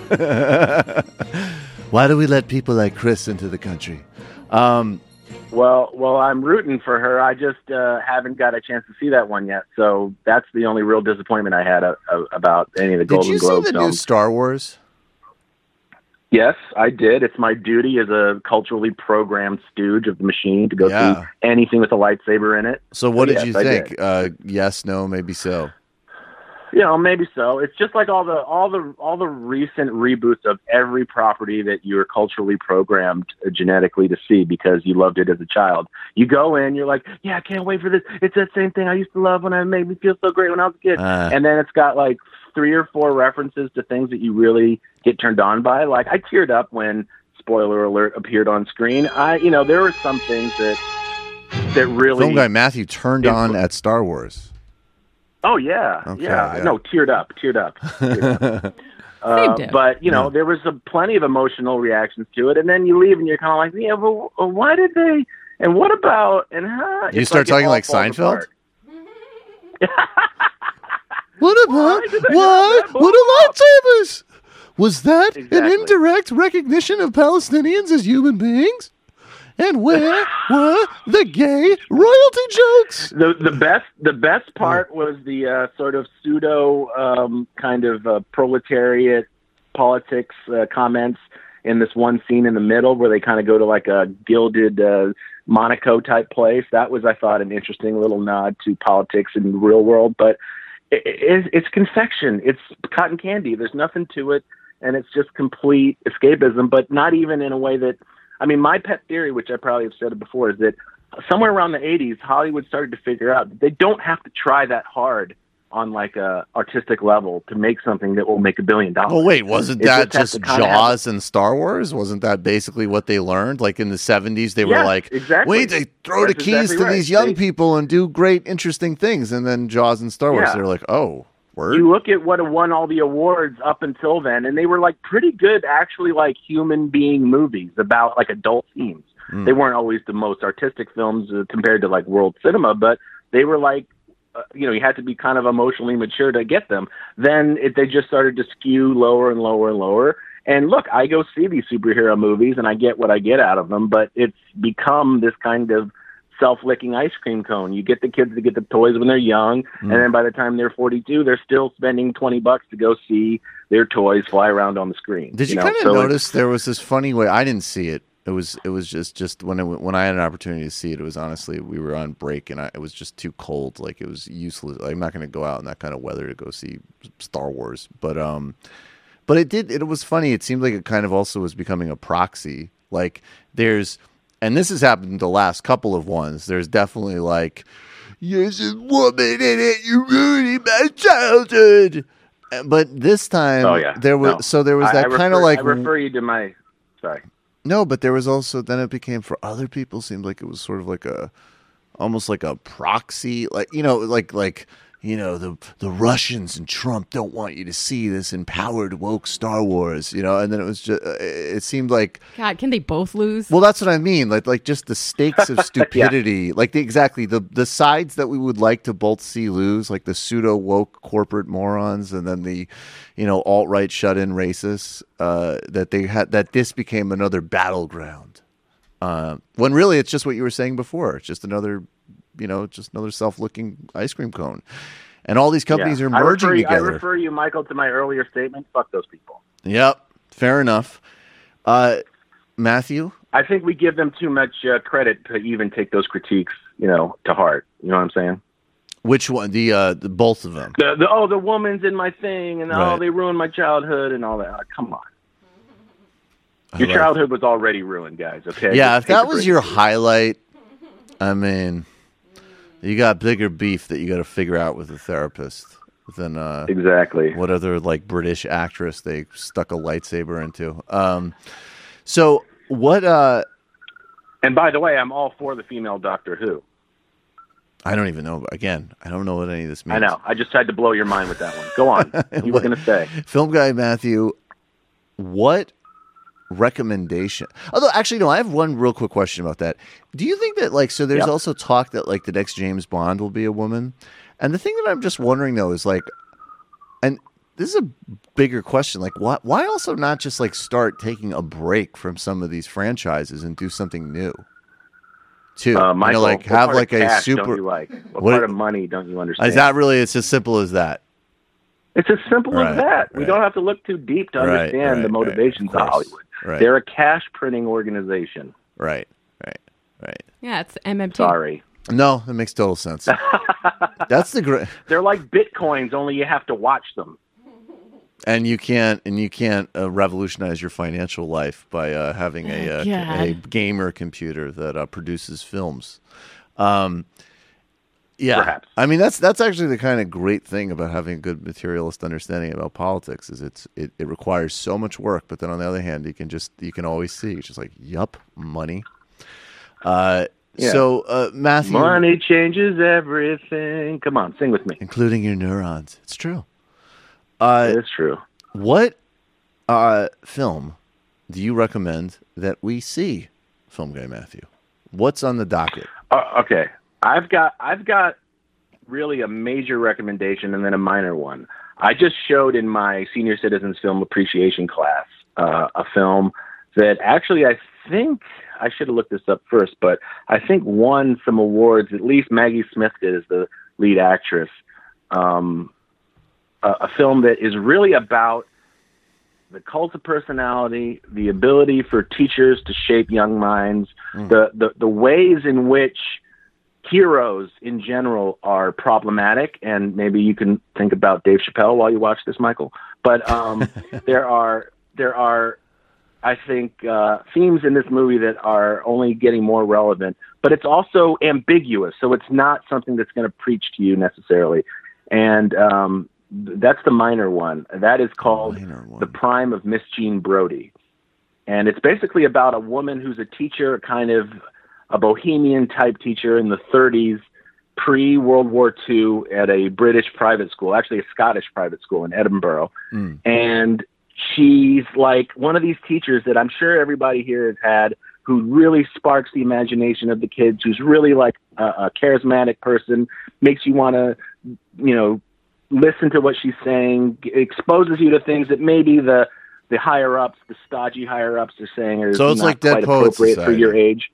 Why do we let people like Chris into the country? Um, Well, well, I'm rooting for her. I just uh, haven't got a chance to see that one yet. So that's the only real disappointment I had uh, uh, about any of the did Golden you see Globe the new films. Star Wars? Yes, I did. It's my duty as a culturally programmed stooge of the machine to go Yeah. see anything with a lightsaber in it. So what So, did yes, you I think? did. Uh, yes, no, maybe so. You know, maybe so. It's just like all the all the all the recent reboots of every property that you're culturally programmed uh, genetically to see because you loved it as a child. You go in, you're like, yeah, I can't wait for this. It's that same thing I used to love when I made me feel so great when I was a kid. Uh. And then it's got like three or four references to things that you really get turned on by. Like I teared up when spoiler alert appeared on screen. I, you know, there were some things that that really. Film Guy Matthew turned on at Star Wars. Oh yeah, Okay, yeah, yeah. no, teared up, teared up. Teared up. Uh, diff. but you know, Yeah. there was a, plenty of emotional reactions to it, and then you leave and you're kind of like, yeah, but uh, why did they? And what about? And huh? You It's start it talking all like falls Seinfeld? apart. What about did they why? have that What are lightsabers? Was that an Exactly. indirect recognition of Palestinians as human beings? And where were the gay royalty jokes? The the best the best part was the uh, sort of pseudo um, kind of uh, proletariat politics uh, comments in this one scene in the middle where they kind of go to like a gilded uh, Monaco type place. That was, I thought, an interesting little nod to politics in the real world. But it, it, it's confection. It's cotton candy. There's nothing to it, and it's just complete escapism. But not even in a way that. I mean, my pet theory, which I probably have said it before, is that somewhere around the eighties, Hollywood started to figure out that they don't have to try that hard on like a artistic level to make something that will make a billion dollars. Well, wait, wasn't It that has just to kinda have- Jaws and Star Wars? Wasn't that basically what they learned? Like in the seventies, they were Yes, like, exactly. wait, they throw the That's keys exactly to right. these young They- people and do great, interesting things. And then Jaws and Star Wars, Yeah. they're like, oh, word? You look at what won all the awards up until then, and they were like pretty good, actually, like human being movies about like adult themes. Mm. They weren't always the most artistic films uh, compared to like world cinema, but they were like, uh, you know, you had to be kind of emotionally mature to get them. Then it, they just started to skew lower and lower and lower. And look, I go see these superhero movies and I get what I get out of them, but it's become this kind of self-licking ice cream cone. You get the kids to get the toys when they're young, Mm. and then by the time they're forty-two, they're still spending twenty bucks to go see their toys fly around on the screen. Did you, know? kind of So it's- notice there was this funny way? I didn't see it. It was it was just just when it, when I had an opportunity to see it, it was honestly we were on break and I, it was just too cold. Like it was useless. I'm not going to go out in that kind of weather to go see Star Wars. But um, but it did. It was funny. It seemed like it kind of also was becoming a proxy. Like there's, and this has happened the last couple of ones. There's definitely like, there's a woman in it. You ruined my childhood. But this time, Oh yeah, there was No. so there was I- that I kind of refer- like I refer you to my. Sorry. no, but there was also then it became for other people seemed like it was sort of like a almost like a proxy, like you know, like like you know, the the Russians and Trump don't want you to see this empowered woke Star Wars, you know, and then it was just, it seemed like, God, can they both lose? well, that's what I mean. Like, like just the stakes of stupidity, yeah. like the, exactly the, the sides that we would like to both see lose, like the pseudo woke corporate morons, and then the, you know, alt-right shut-in racists, uh, that they had, that this became another battleground. Uh, when really it's just what you were saying before. It's just another, you know, just another self-looking ice cream cone. And all these companies yeah. are merging I refer, together. I refer you, Michael, to my earlier statement. Fuck those people. Yep. Fair enough. Uh, Matthew? I think we give them too much uh, credit to even take those critiques, you know, to heart. You know what I'm saying? Which one? The, uh, the both of them. The, the oh, the woman's in my thing, and right. oh, they ruined my childhood and all that. Like, come on. I Your love childhood was already ruined, guys. Okay. Yeah, Just if that take was the your break. highlight, I mean, you got bigger beef that you got to figure out with a therapist than uh, exactly what other like British actress they stuck a lightsaber into. Um, so what? Uh, and by the way, I'm all for the female Doctor Who. I don't even know. Again, I don't know what any of this means. I know. I just tried to blow your mind with that one. Go on. You were going to say. Film guy Matthew, what recommendation? Although, actually, no, I have one real quick question about that. Do you think that, like, so there's Yep. also talk that, like, the next James Bond will be a woman? And the thing that I'm just wondering, though, is, like, and this is a bigger question, like, why, why also not just, like, start taking a break from some of these franchises and do something new? Too. Uh, you Michael, know, like, what have, part like, of a cash super. Don't you like? What, what part of money don't you understand? Is that really, it's as simple as that? It's as simple Right, as that. We right. don't have to look too deep to Right, understand right, the right, motivations of of, course. Hollywood. Right. They're a cash printing organization. Right, right, right. Yeah, it's M M T. Sorry. No, that makes total sense. That's the great. They're like bitcoins, only you have to watch them. And you can't, and you can't uh, revolutionize your financial life by uh, having a, uh, God. a gamer computer that uh, produces films. Um, yeah, Perhaps. I mean that's that's actually the kind of great thing about having a good materialist understanding about politics is it's it, it requires so much work, but then on the other hand, you can just you can always see it's just like yup, money. Uh, Yeah. So uh, Matthew, Money changes everything. Come on, sing with me. including your neurons. It's true. Uh, It's true. What uh, film do you recommend that we see, Film Guy Matthew? What's on the docket? Uh, okay, I've got I've got really a major recommendation and then a minor one. I just showed in my senior citizens film appreciation class uh, a film that actually I think I should have looked this up first, but I think won some awards. At least Maggie Smith did as the lead actress. Um, a, a film that is really about the cult of personality, the ability for teachers to shape young minds, Mm. the, the, the ways in which heroes in general are problematic. And maybe you can think about Dave Chappelle while you watch this, Michael. But um, there are, there are, I think, uh, themes in this movie that are only getting more relevant, but it's also ambiguous. So it's not something that's going to preach to you necessarily. And um, that's the minor one. That is called The Prime of Miss Jean Brodie. And it's basically about a woman who's a teacher, kind of a bohemian type teacher in the thirties, pre-World War Two at a British private school, actually a Scottish private school in Edinburgh. Mm. And she's like one of these teachers that I'm sure everybody here has had, who really sparks the imagination of the kids, who's really like a, a charismatic person, makes you want to, you know, listen to what she's saying, exposes you to things that maybe the the higher ups, the stodgy higher ups, are saying are So it's not like Dead quite Poets appropriate for Society. your age.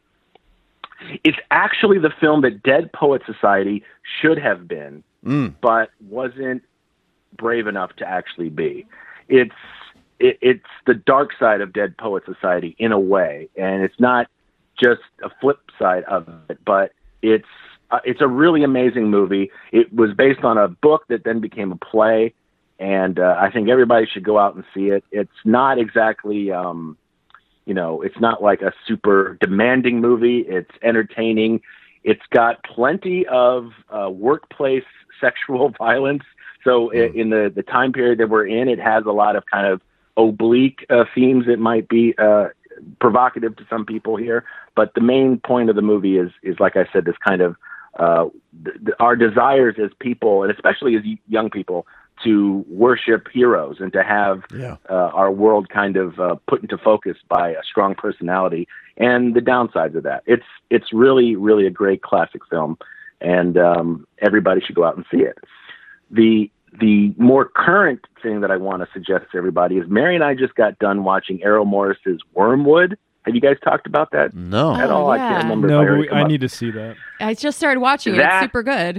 It's actually the film that Dead Poet Society should have been, Mm. but wasn't brave enough to actually be. It's it, it's the dark side of Dead Poet Society in a way, and it's not just a flip side of it, but it's uh, it's a really amazing movie. It was based on a book that then became a play, and uh, I think everybody should go out and see it. It's not exactly, um, you know, it's not like a super demanding movie. It's entertaining. It's got plenty of uh, workplace sexual violence. So i in the, the time period that we're in, it has a lot of kind of oblique uh, themes that might be uh, provocative to some people here. But the main point of the movie is, is like I said, this kind of uh, th- th- our desires as people, and especially as y- young people, to worship heroes and to have Yeah. uh, our world kind of uh, put into focus by a strong personality, and the downsides of that. It's it's really, really a great classic film, and um, everybody should go out and see it. The the more current thing that I want to suggest to everybody is Mary and I just got done watching Errol Morris's Wormwood. Have you guys talked about that? No. At Oh, all? I yeah. can't remember. No, if I, but heard we, it come I up. need to see that. I just started watching it. That- It's super good.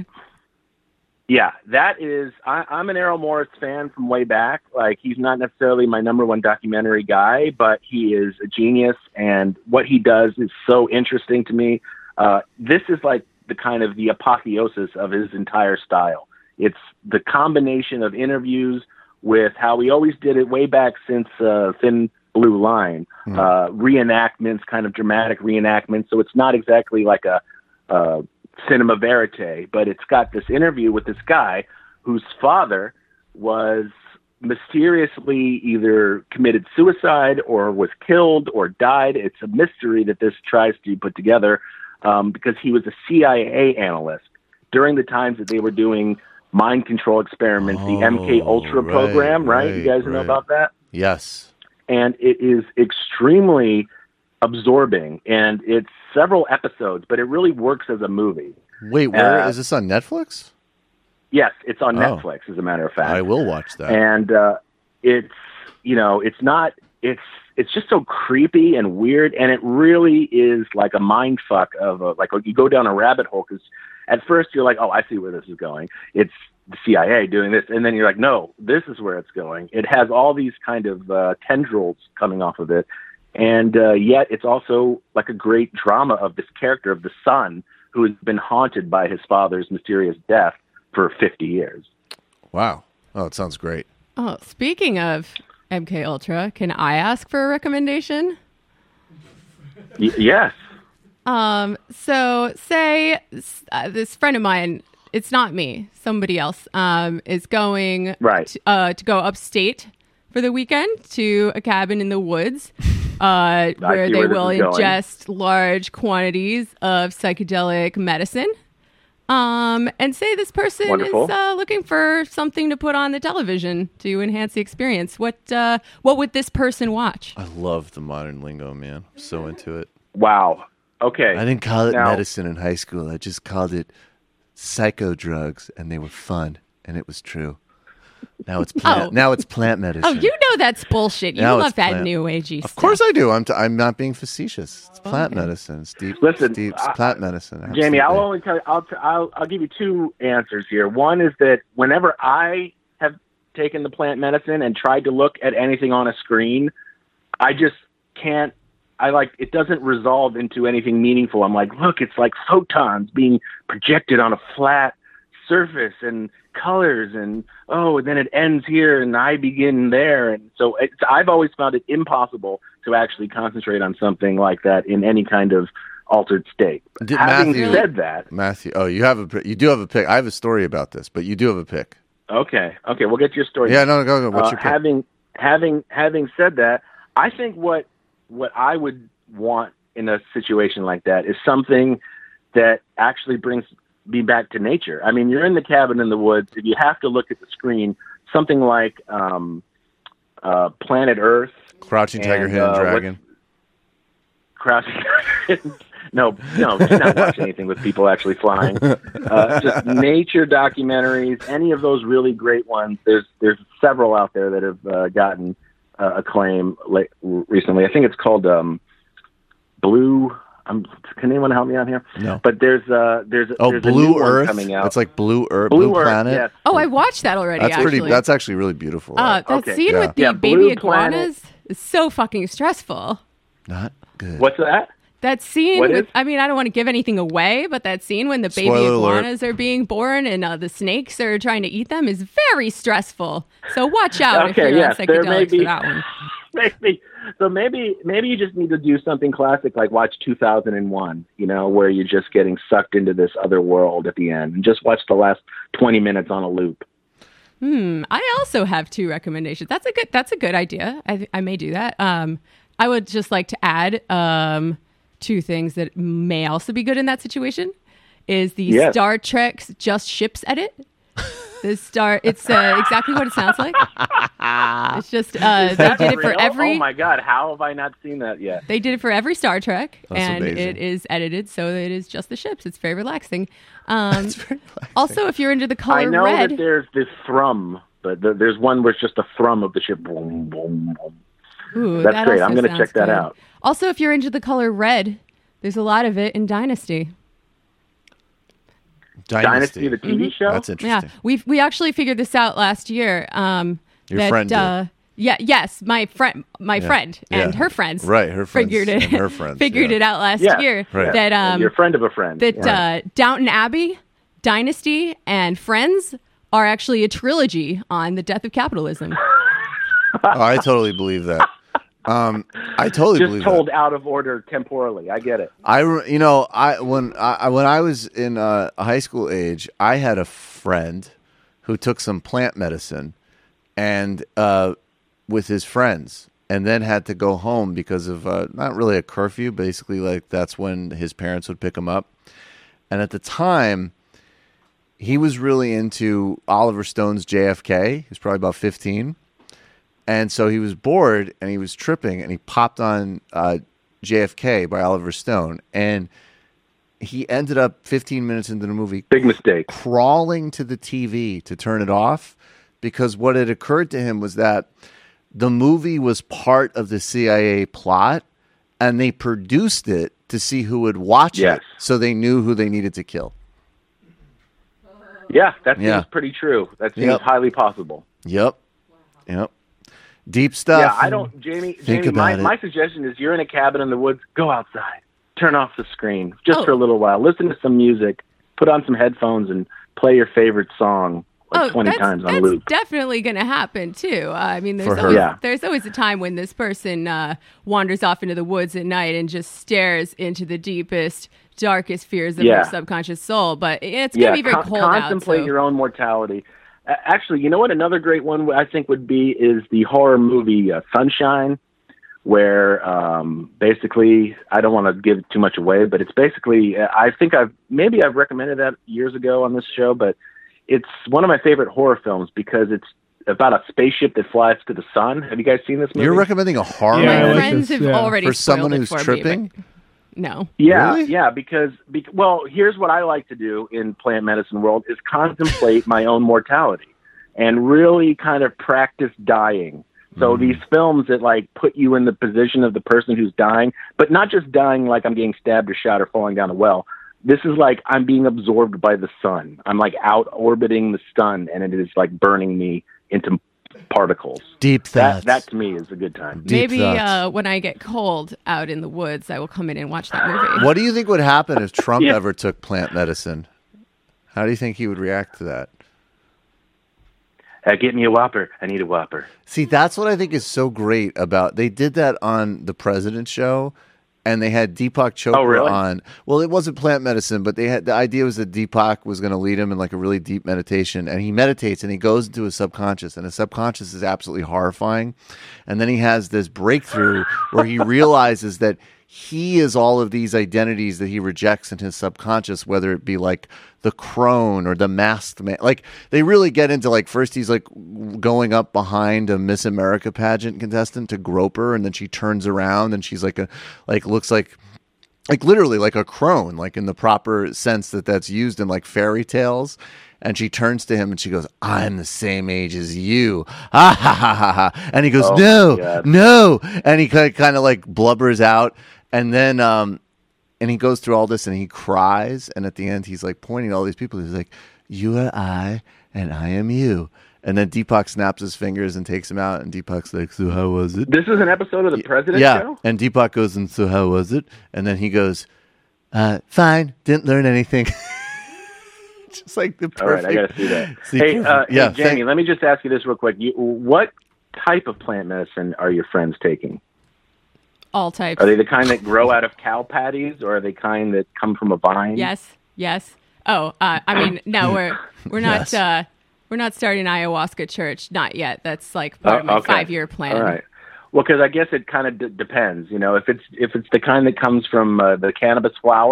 Yeah, that is. I, I'm an Errol Morris fan from way back. Like, he's not necessarily my number one documentary guy, but he is a genius, and what he does is so interesting to me. Uh, this is like the kind of the apotheosis of his entire style. It's the combination of interviews with how he always did it way back since uh, Thin Blue Line, Mm. uh, reenactments, kind of dramatic reenactments. So it's not exactly like a uh, cinema verite, but it's got this interview with this guy whose father was mysteriously either committed suicide or was killed or died. It's a mystery that this tries to put together um, because he was a C I A analyst during the times that they were doing mind control experiments, the M K Ultra right, program, right? You right, guys know right. about that? Yes. And it is extremely absorbing, and it's several episodes, but it really works as a movie. Wait, where is Uh, this on Netflix? Yes, it's on Oh. Netflix, as a matter of fact. I will watch that. And uh, it's, you know, it's not, it's, it's just so creepy and weird, and it really is like a mind fuck of a, like you go down a rabbit hole, because at first you're like, oh, I see where this is going. It's the C I A doing this, and then you're like, no, this is where it's going. It has all these kind of uh, tendrils coming off of it, and uh, yet it's also like a great drama of this character of the son who has been haunted by his father's mysterious death for fifty years. Wow. Oh, it sounds great. Oh, speaking of M K Ultra, can I ask for a recommendation? Y- yes. Um, so say uh, this friend of mine, it's not me, somebody else, um, is going Right. to, uh, to go upstate for the weekend to a cabin in the woods, uh, where see they where this will is going. ingest large quantities of psychedelic medicine. Um, and say this person Wonderful. is uh, looking for something to put on the television to enhance the experience. What uh, what would this person watch? I love the modern lingo, man. I'm so into it. Wow. Okay. I didn't call it Now- medicine in high school. I just called it psycho drugs, and they were fun, and it was true. Now it's plant. Oh. Now it's plant medicine. Oh, you know that's bullshit. You Now love it's that plant. new agey Of stuff. course I do. I'm. T- I'm not being facetious. It's plant Okay. medicine. It's deep. Listen, it's deep it's I- plant medicine. Jamie, I'll absolutely. only tell you, I'll, t- I'll, I'll give you two answers here. One is that whenever I have taken the plant medicine and tried to look at anything on a screen, I just can't, I like, it doesn't resolve into anything meaningful. I'm like, look, it's like photons being projected on a flat surface and colors, and oh, and then it ends here and I begin there. And so it's, I've always found it impossible to actually concentrate on something like that in any kind of altered state. Did Having Matthew- said that, Matthew. Oh, you have a. pi- You do have a pick. I have a story about this, but you do have a pick. okay, okay, we'll get to your story. Yeah, no, go, go. What's Uh, your pick? having having having said that, I think what what I would want in a situation like that is something that actually brings me back to nature. I mean, you're in the cabin in the woods. If you have to look at the screen, something like um, uh, Planet Earth, Crouching Tiger, and, Hidden uh, Dragon. Crouching Tiger. No, no, do not watch anything with people actually flying. Uh, just nature documentaries, any of those really great ones. There's there's several out there that have uh, gotten uh, acclaim late, recently. I think it's called um, Blue. Um, can anyone help me out here? No. But there's uh, there's Oh, there's a new Blue one Earth. coming out. It's like Blue Earth, Blue Blue, Earth, Planet. yes. Oh, I watched that already. That's actually. pretty. That's actually really beautiful. uh, that Okay. scene Yeah. with the Yeah, baby Blue iguanas Planet. is so fucking stressful. Not good. What's that? That scene What with, is? I mean, I don't want to give anything away, but that scene when the baby Spoiler alert. iguanas are being born and uh, the snakes are trying to eat them is very stressful. So watch out if Okay, you're yes, on there may psychedelics be- for that one. maybe so maybe maybe you just need to do something classic like watch two thousand one, you know, where you're just getting sucked into this other world at the end, and just watch the last twenty minutes on a loop. Hmm. I also have two recommendations. That's a good. That's a good idea. I, I may do that. Um, I would just like to add um, two things that may also be good in that situation. is the Yes. Star Trek's Just Ships edit. The Star, it's uh, exactly what it sounds like. It's just uh, they That's did it for real? every. Oh my God! How have I not seen that yet? They did it for every Star Trek, That's and amazing. it is edited so it is just the ships. It's very relaxing. Um, Also, if you're into the color I know red, that there's this thrum, but th- there's one where it's just a thrum of the ship. Boom, boom, boom. ooh, That's that great. also I'm going to sounds check that good. out. Also, if you're into the color red, there's a lot of it in Dynasty. Dynasty, the T V Mhm. show. That's interesting. Yeah, we we actually figured this out last year. Um, Your that, friend did. Uh, yeah, yes, my friend, my Yeah. friend, and Yeah. her friends, Right, her friends figured it, and her friends, figured yeah. it out last Yeah, year. right. That And um, you're a friend of a friend. that Yeah. uh, Downton Abbey, Dynasty, and Friends are actually a trilogy on the death of capitalism. Oh, I totally believe that. Um, I totally just believe told that. out of order temporally. I get it. I, re- you know, I when I when I was in uh, high school age, I had a friend who took some plant medicine, and uh, with his friends, and then had to go home because of uh, not really a curfew. Basically, like that's when his parents would pick him up. And at the time, he was really into Oliver Stone's J F K. He was probably about fifteen. And so he was bored and he was tripping and he popped on uh, J F K by Oliver Stone. And he ended up fifteen minutes into the movie. Big mistake. Crawling to the T V to turn it off because what had occurred to him was that the movie was part of the C I A plot and they produced it to see who would watch Yes. it so they knew who they needed to kill. Yeah, that seems Yeah. pretty true. That seems Yep. highly possible. Yep. Yep. Deep stuff. Yeah, I don't, Jamie. Think Jamie, my, about it. my suggestion is you're in a cabin in the woods. Go outside, turn off the screen just Oh. for a little while. Listen to some music, put on some headphones, and play your favorite song like oh, twenty that's, times on that's loop. definitely going to happen too. Uh, I mean, there's For her. always, Yeah. there's always a time when this person uh, wanders off into the woods at night and just stares into the deepest, darkest fears of Yeah. their subconscious soul. But it's going to be very con- cold out. contemplate So. your own mortality. Uh, actually, you know what? Another great one I think would be is the horror movie uh, Sunshine, where um, basically I don't want to give too much away, but it's basically uh, I think I've maybe I've recommended that years ago on this show, but it's one of my favorite horror films because it's about a spaceship that flies to the sun. Have you guys seen this movie? You're recommending a horror My movie friends have already for someone spoiled it who's for me, tripping? but no. Yeah, Really? yeah, because, bec well, here's what I like to do in plant medicine world is contemplate my own mortality and really kind of practice dying. So these films that like put you in the position of the person who's dying, but not just dying like I'm getting stabbed or shot or falling down a well. This is like I'm being absorbed by the sun. I'm like out orbiting the sun, and it is like burning me into particles. Deep That thoughts. that to me is a good time. Maybe uh, when I get cold out in the woods, I will come in and watch that movie. What do you think would happen if Trump Yeah. ever took plant medicine? How do you think he would react to that? Uh, get me a Whopper. I need a Whopper. See, that's what I think is so great about. They did that on the President Show, and they had Deepak Chopra Oh, really? on. Well, it wasn't plant medicine, but they had the idea was that Deepak was going to lead him in like a really deep meditation, and he meditates and he goes into his subconscious, and his subconscious is absolutely horrifying. And then he has this breakthrough where he realizes that he is all of these identities that he rejects in his subconscious, whether it be like the crone or the masked man. Like they really get into like first he's like going up behind a Miss America pageant contestant to grope her, and then she turns around and she's like a like looks like like literally like a crone, like in the proper sense that that's used in like fairy tales. And she turns to him and she goes, "I'm the same age as you." Ah, ha, ha, ha, ha. And he goes, Oh, no, my God. no. And he kind of, kind of like blubbers out. And then, um, and he goes through all this and he cries. And at the end, he's like pointing at all these people. He's like, "You are I and I am you." And then Deepak snaps his fingers and takes him out. And Deepak's like, "So how was it?" This is an episode of the President yeah. Show? And Deepak goes, "And so how was it?" And then he goes, uh, "Fine, didn't learn anything." Just like the All right, I perfect. got to see that. See, hey, perfect. uh, yeah, hey, Jamie, thank- let me just ask you this real quick. You, what type of plant medicine are your friends taking? All types. Are they the kind that grow out of cow patties, or are they kind that come from a vine? Yes, yes. Oh, uh, I mean, no, we're we're not Yes. uh, we're not starting ayahuasca church, not yet. That's like part of my Oh, okay. five year plan. All right. Well, because I guess it kind of d- depends. You know, if it's if it's the kind that comes from uh, the cannabis flower,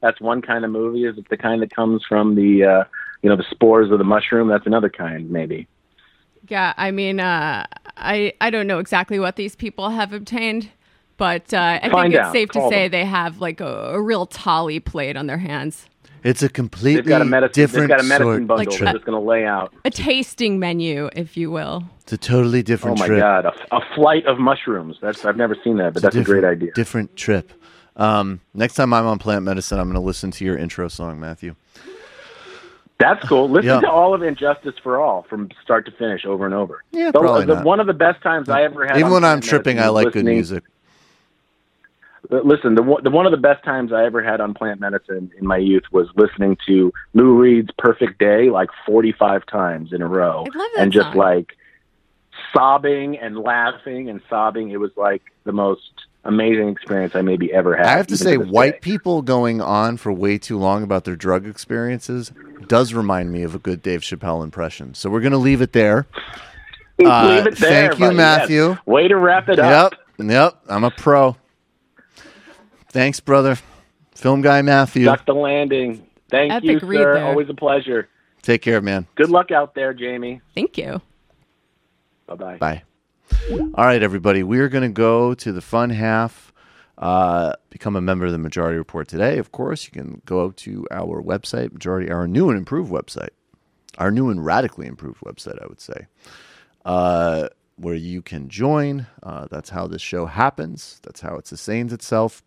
That's one kind of movie. Is it the kind that comes from the, uh, you know, the spores of the mushroom? That's another kind, maybe. Yeah, I mean, uh, I I don't know exactly what these people have obtained, but uh, I Find think it's out. safe to Call say them. they have like a, a real Tolly plate on their hands. It's a completely They've got a medicine. different They've got a medicine sort. bundle. Like, They're uh, just going to lay out. A tasting menu, if you will. It's a totally different Oh my trip. God, a, a flight of mushrooms. That's I've never seen that, but It's that's a great different- idea. Different trip. Um, next time I'm on Plant Medicine, I'm going to listen to your intro song, Matthew. That's cool. Listen Yeah. to all of Injustice for All from start to finish, over and over. Yeah, The- probably the- not. One of the best times I ever had. Even on when I'm Plant tripping, Medicine I was like good listening- music. Listen, the, one- the one of the best times I ever had on Plant Medicine in my youth was listening to Lou Reed's "Perfect Day" like forty-five times in a row, I love that and just song. like sobbing and laughing and sobbing. It was like the most amazing experience I maybe ever had. I have to even say, this white day. people going on for way too long about their drug experiences does remind me of a good Dave Chappelle impression. So we're going to leave it there. Uh, Leave it there. thank you, buddy. Matthew. Yes. Way to wrap it up. Yep, yep. I'm a pro. Thanks, brother. Film guy Matthew. Duck the landing. Thank Epic you, read sir. there. Always a pleasure. Take care, man. Good luck out there, Jamie. Thank you. Bye-bye. Bye. All right, everybody. We're going to go to the fun half. Uh, become a member of the Majority Report today. Of course, you can go to our website, Majority, our new and improved website, our new and radically improved website, I would say, uh, where you can join. Uh, that's how this show happens. That's how it sustains itself.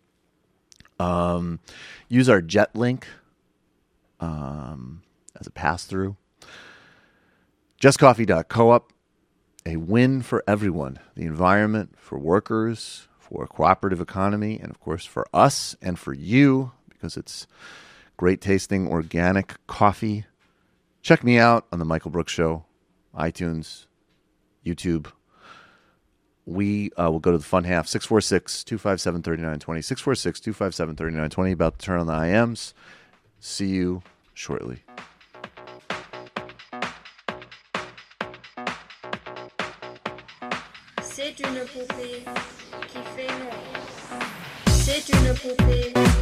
Um, use our Jet link um, as a pass-through. just coffee dot coop. A win for everyone, the environment, for workers, for a cooperative economy, and of course for us and for you, because it's great tasting organic coffee. Check me out on the Michael Brooks Show, iTunes, YouTube. We uh, will go to the fun half, six four six, two five seven, three nine two zero, six four six, two five seven, three nine two zero, about to turn on the I Ms. See you shortly. C'est une poupée qui fait noir. C'est une poupée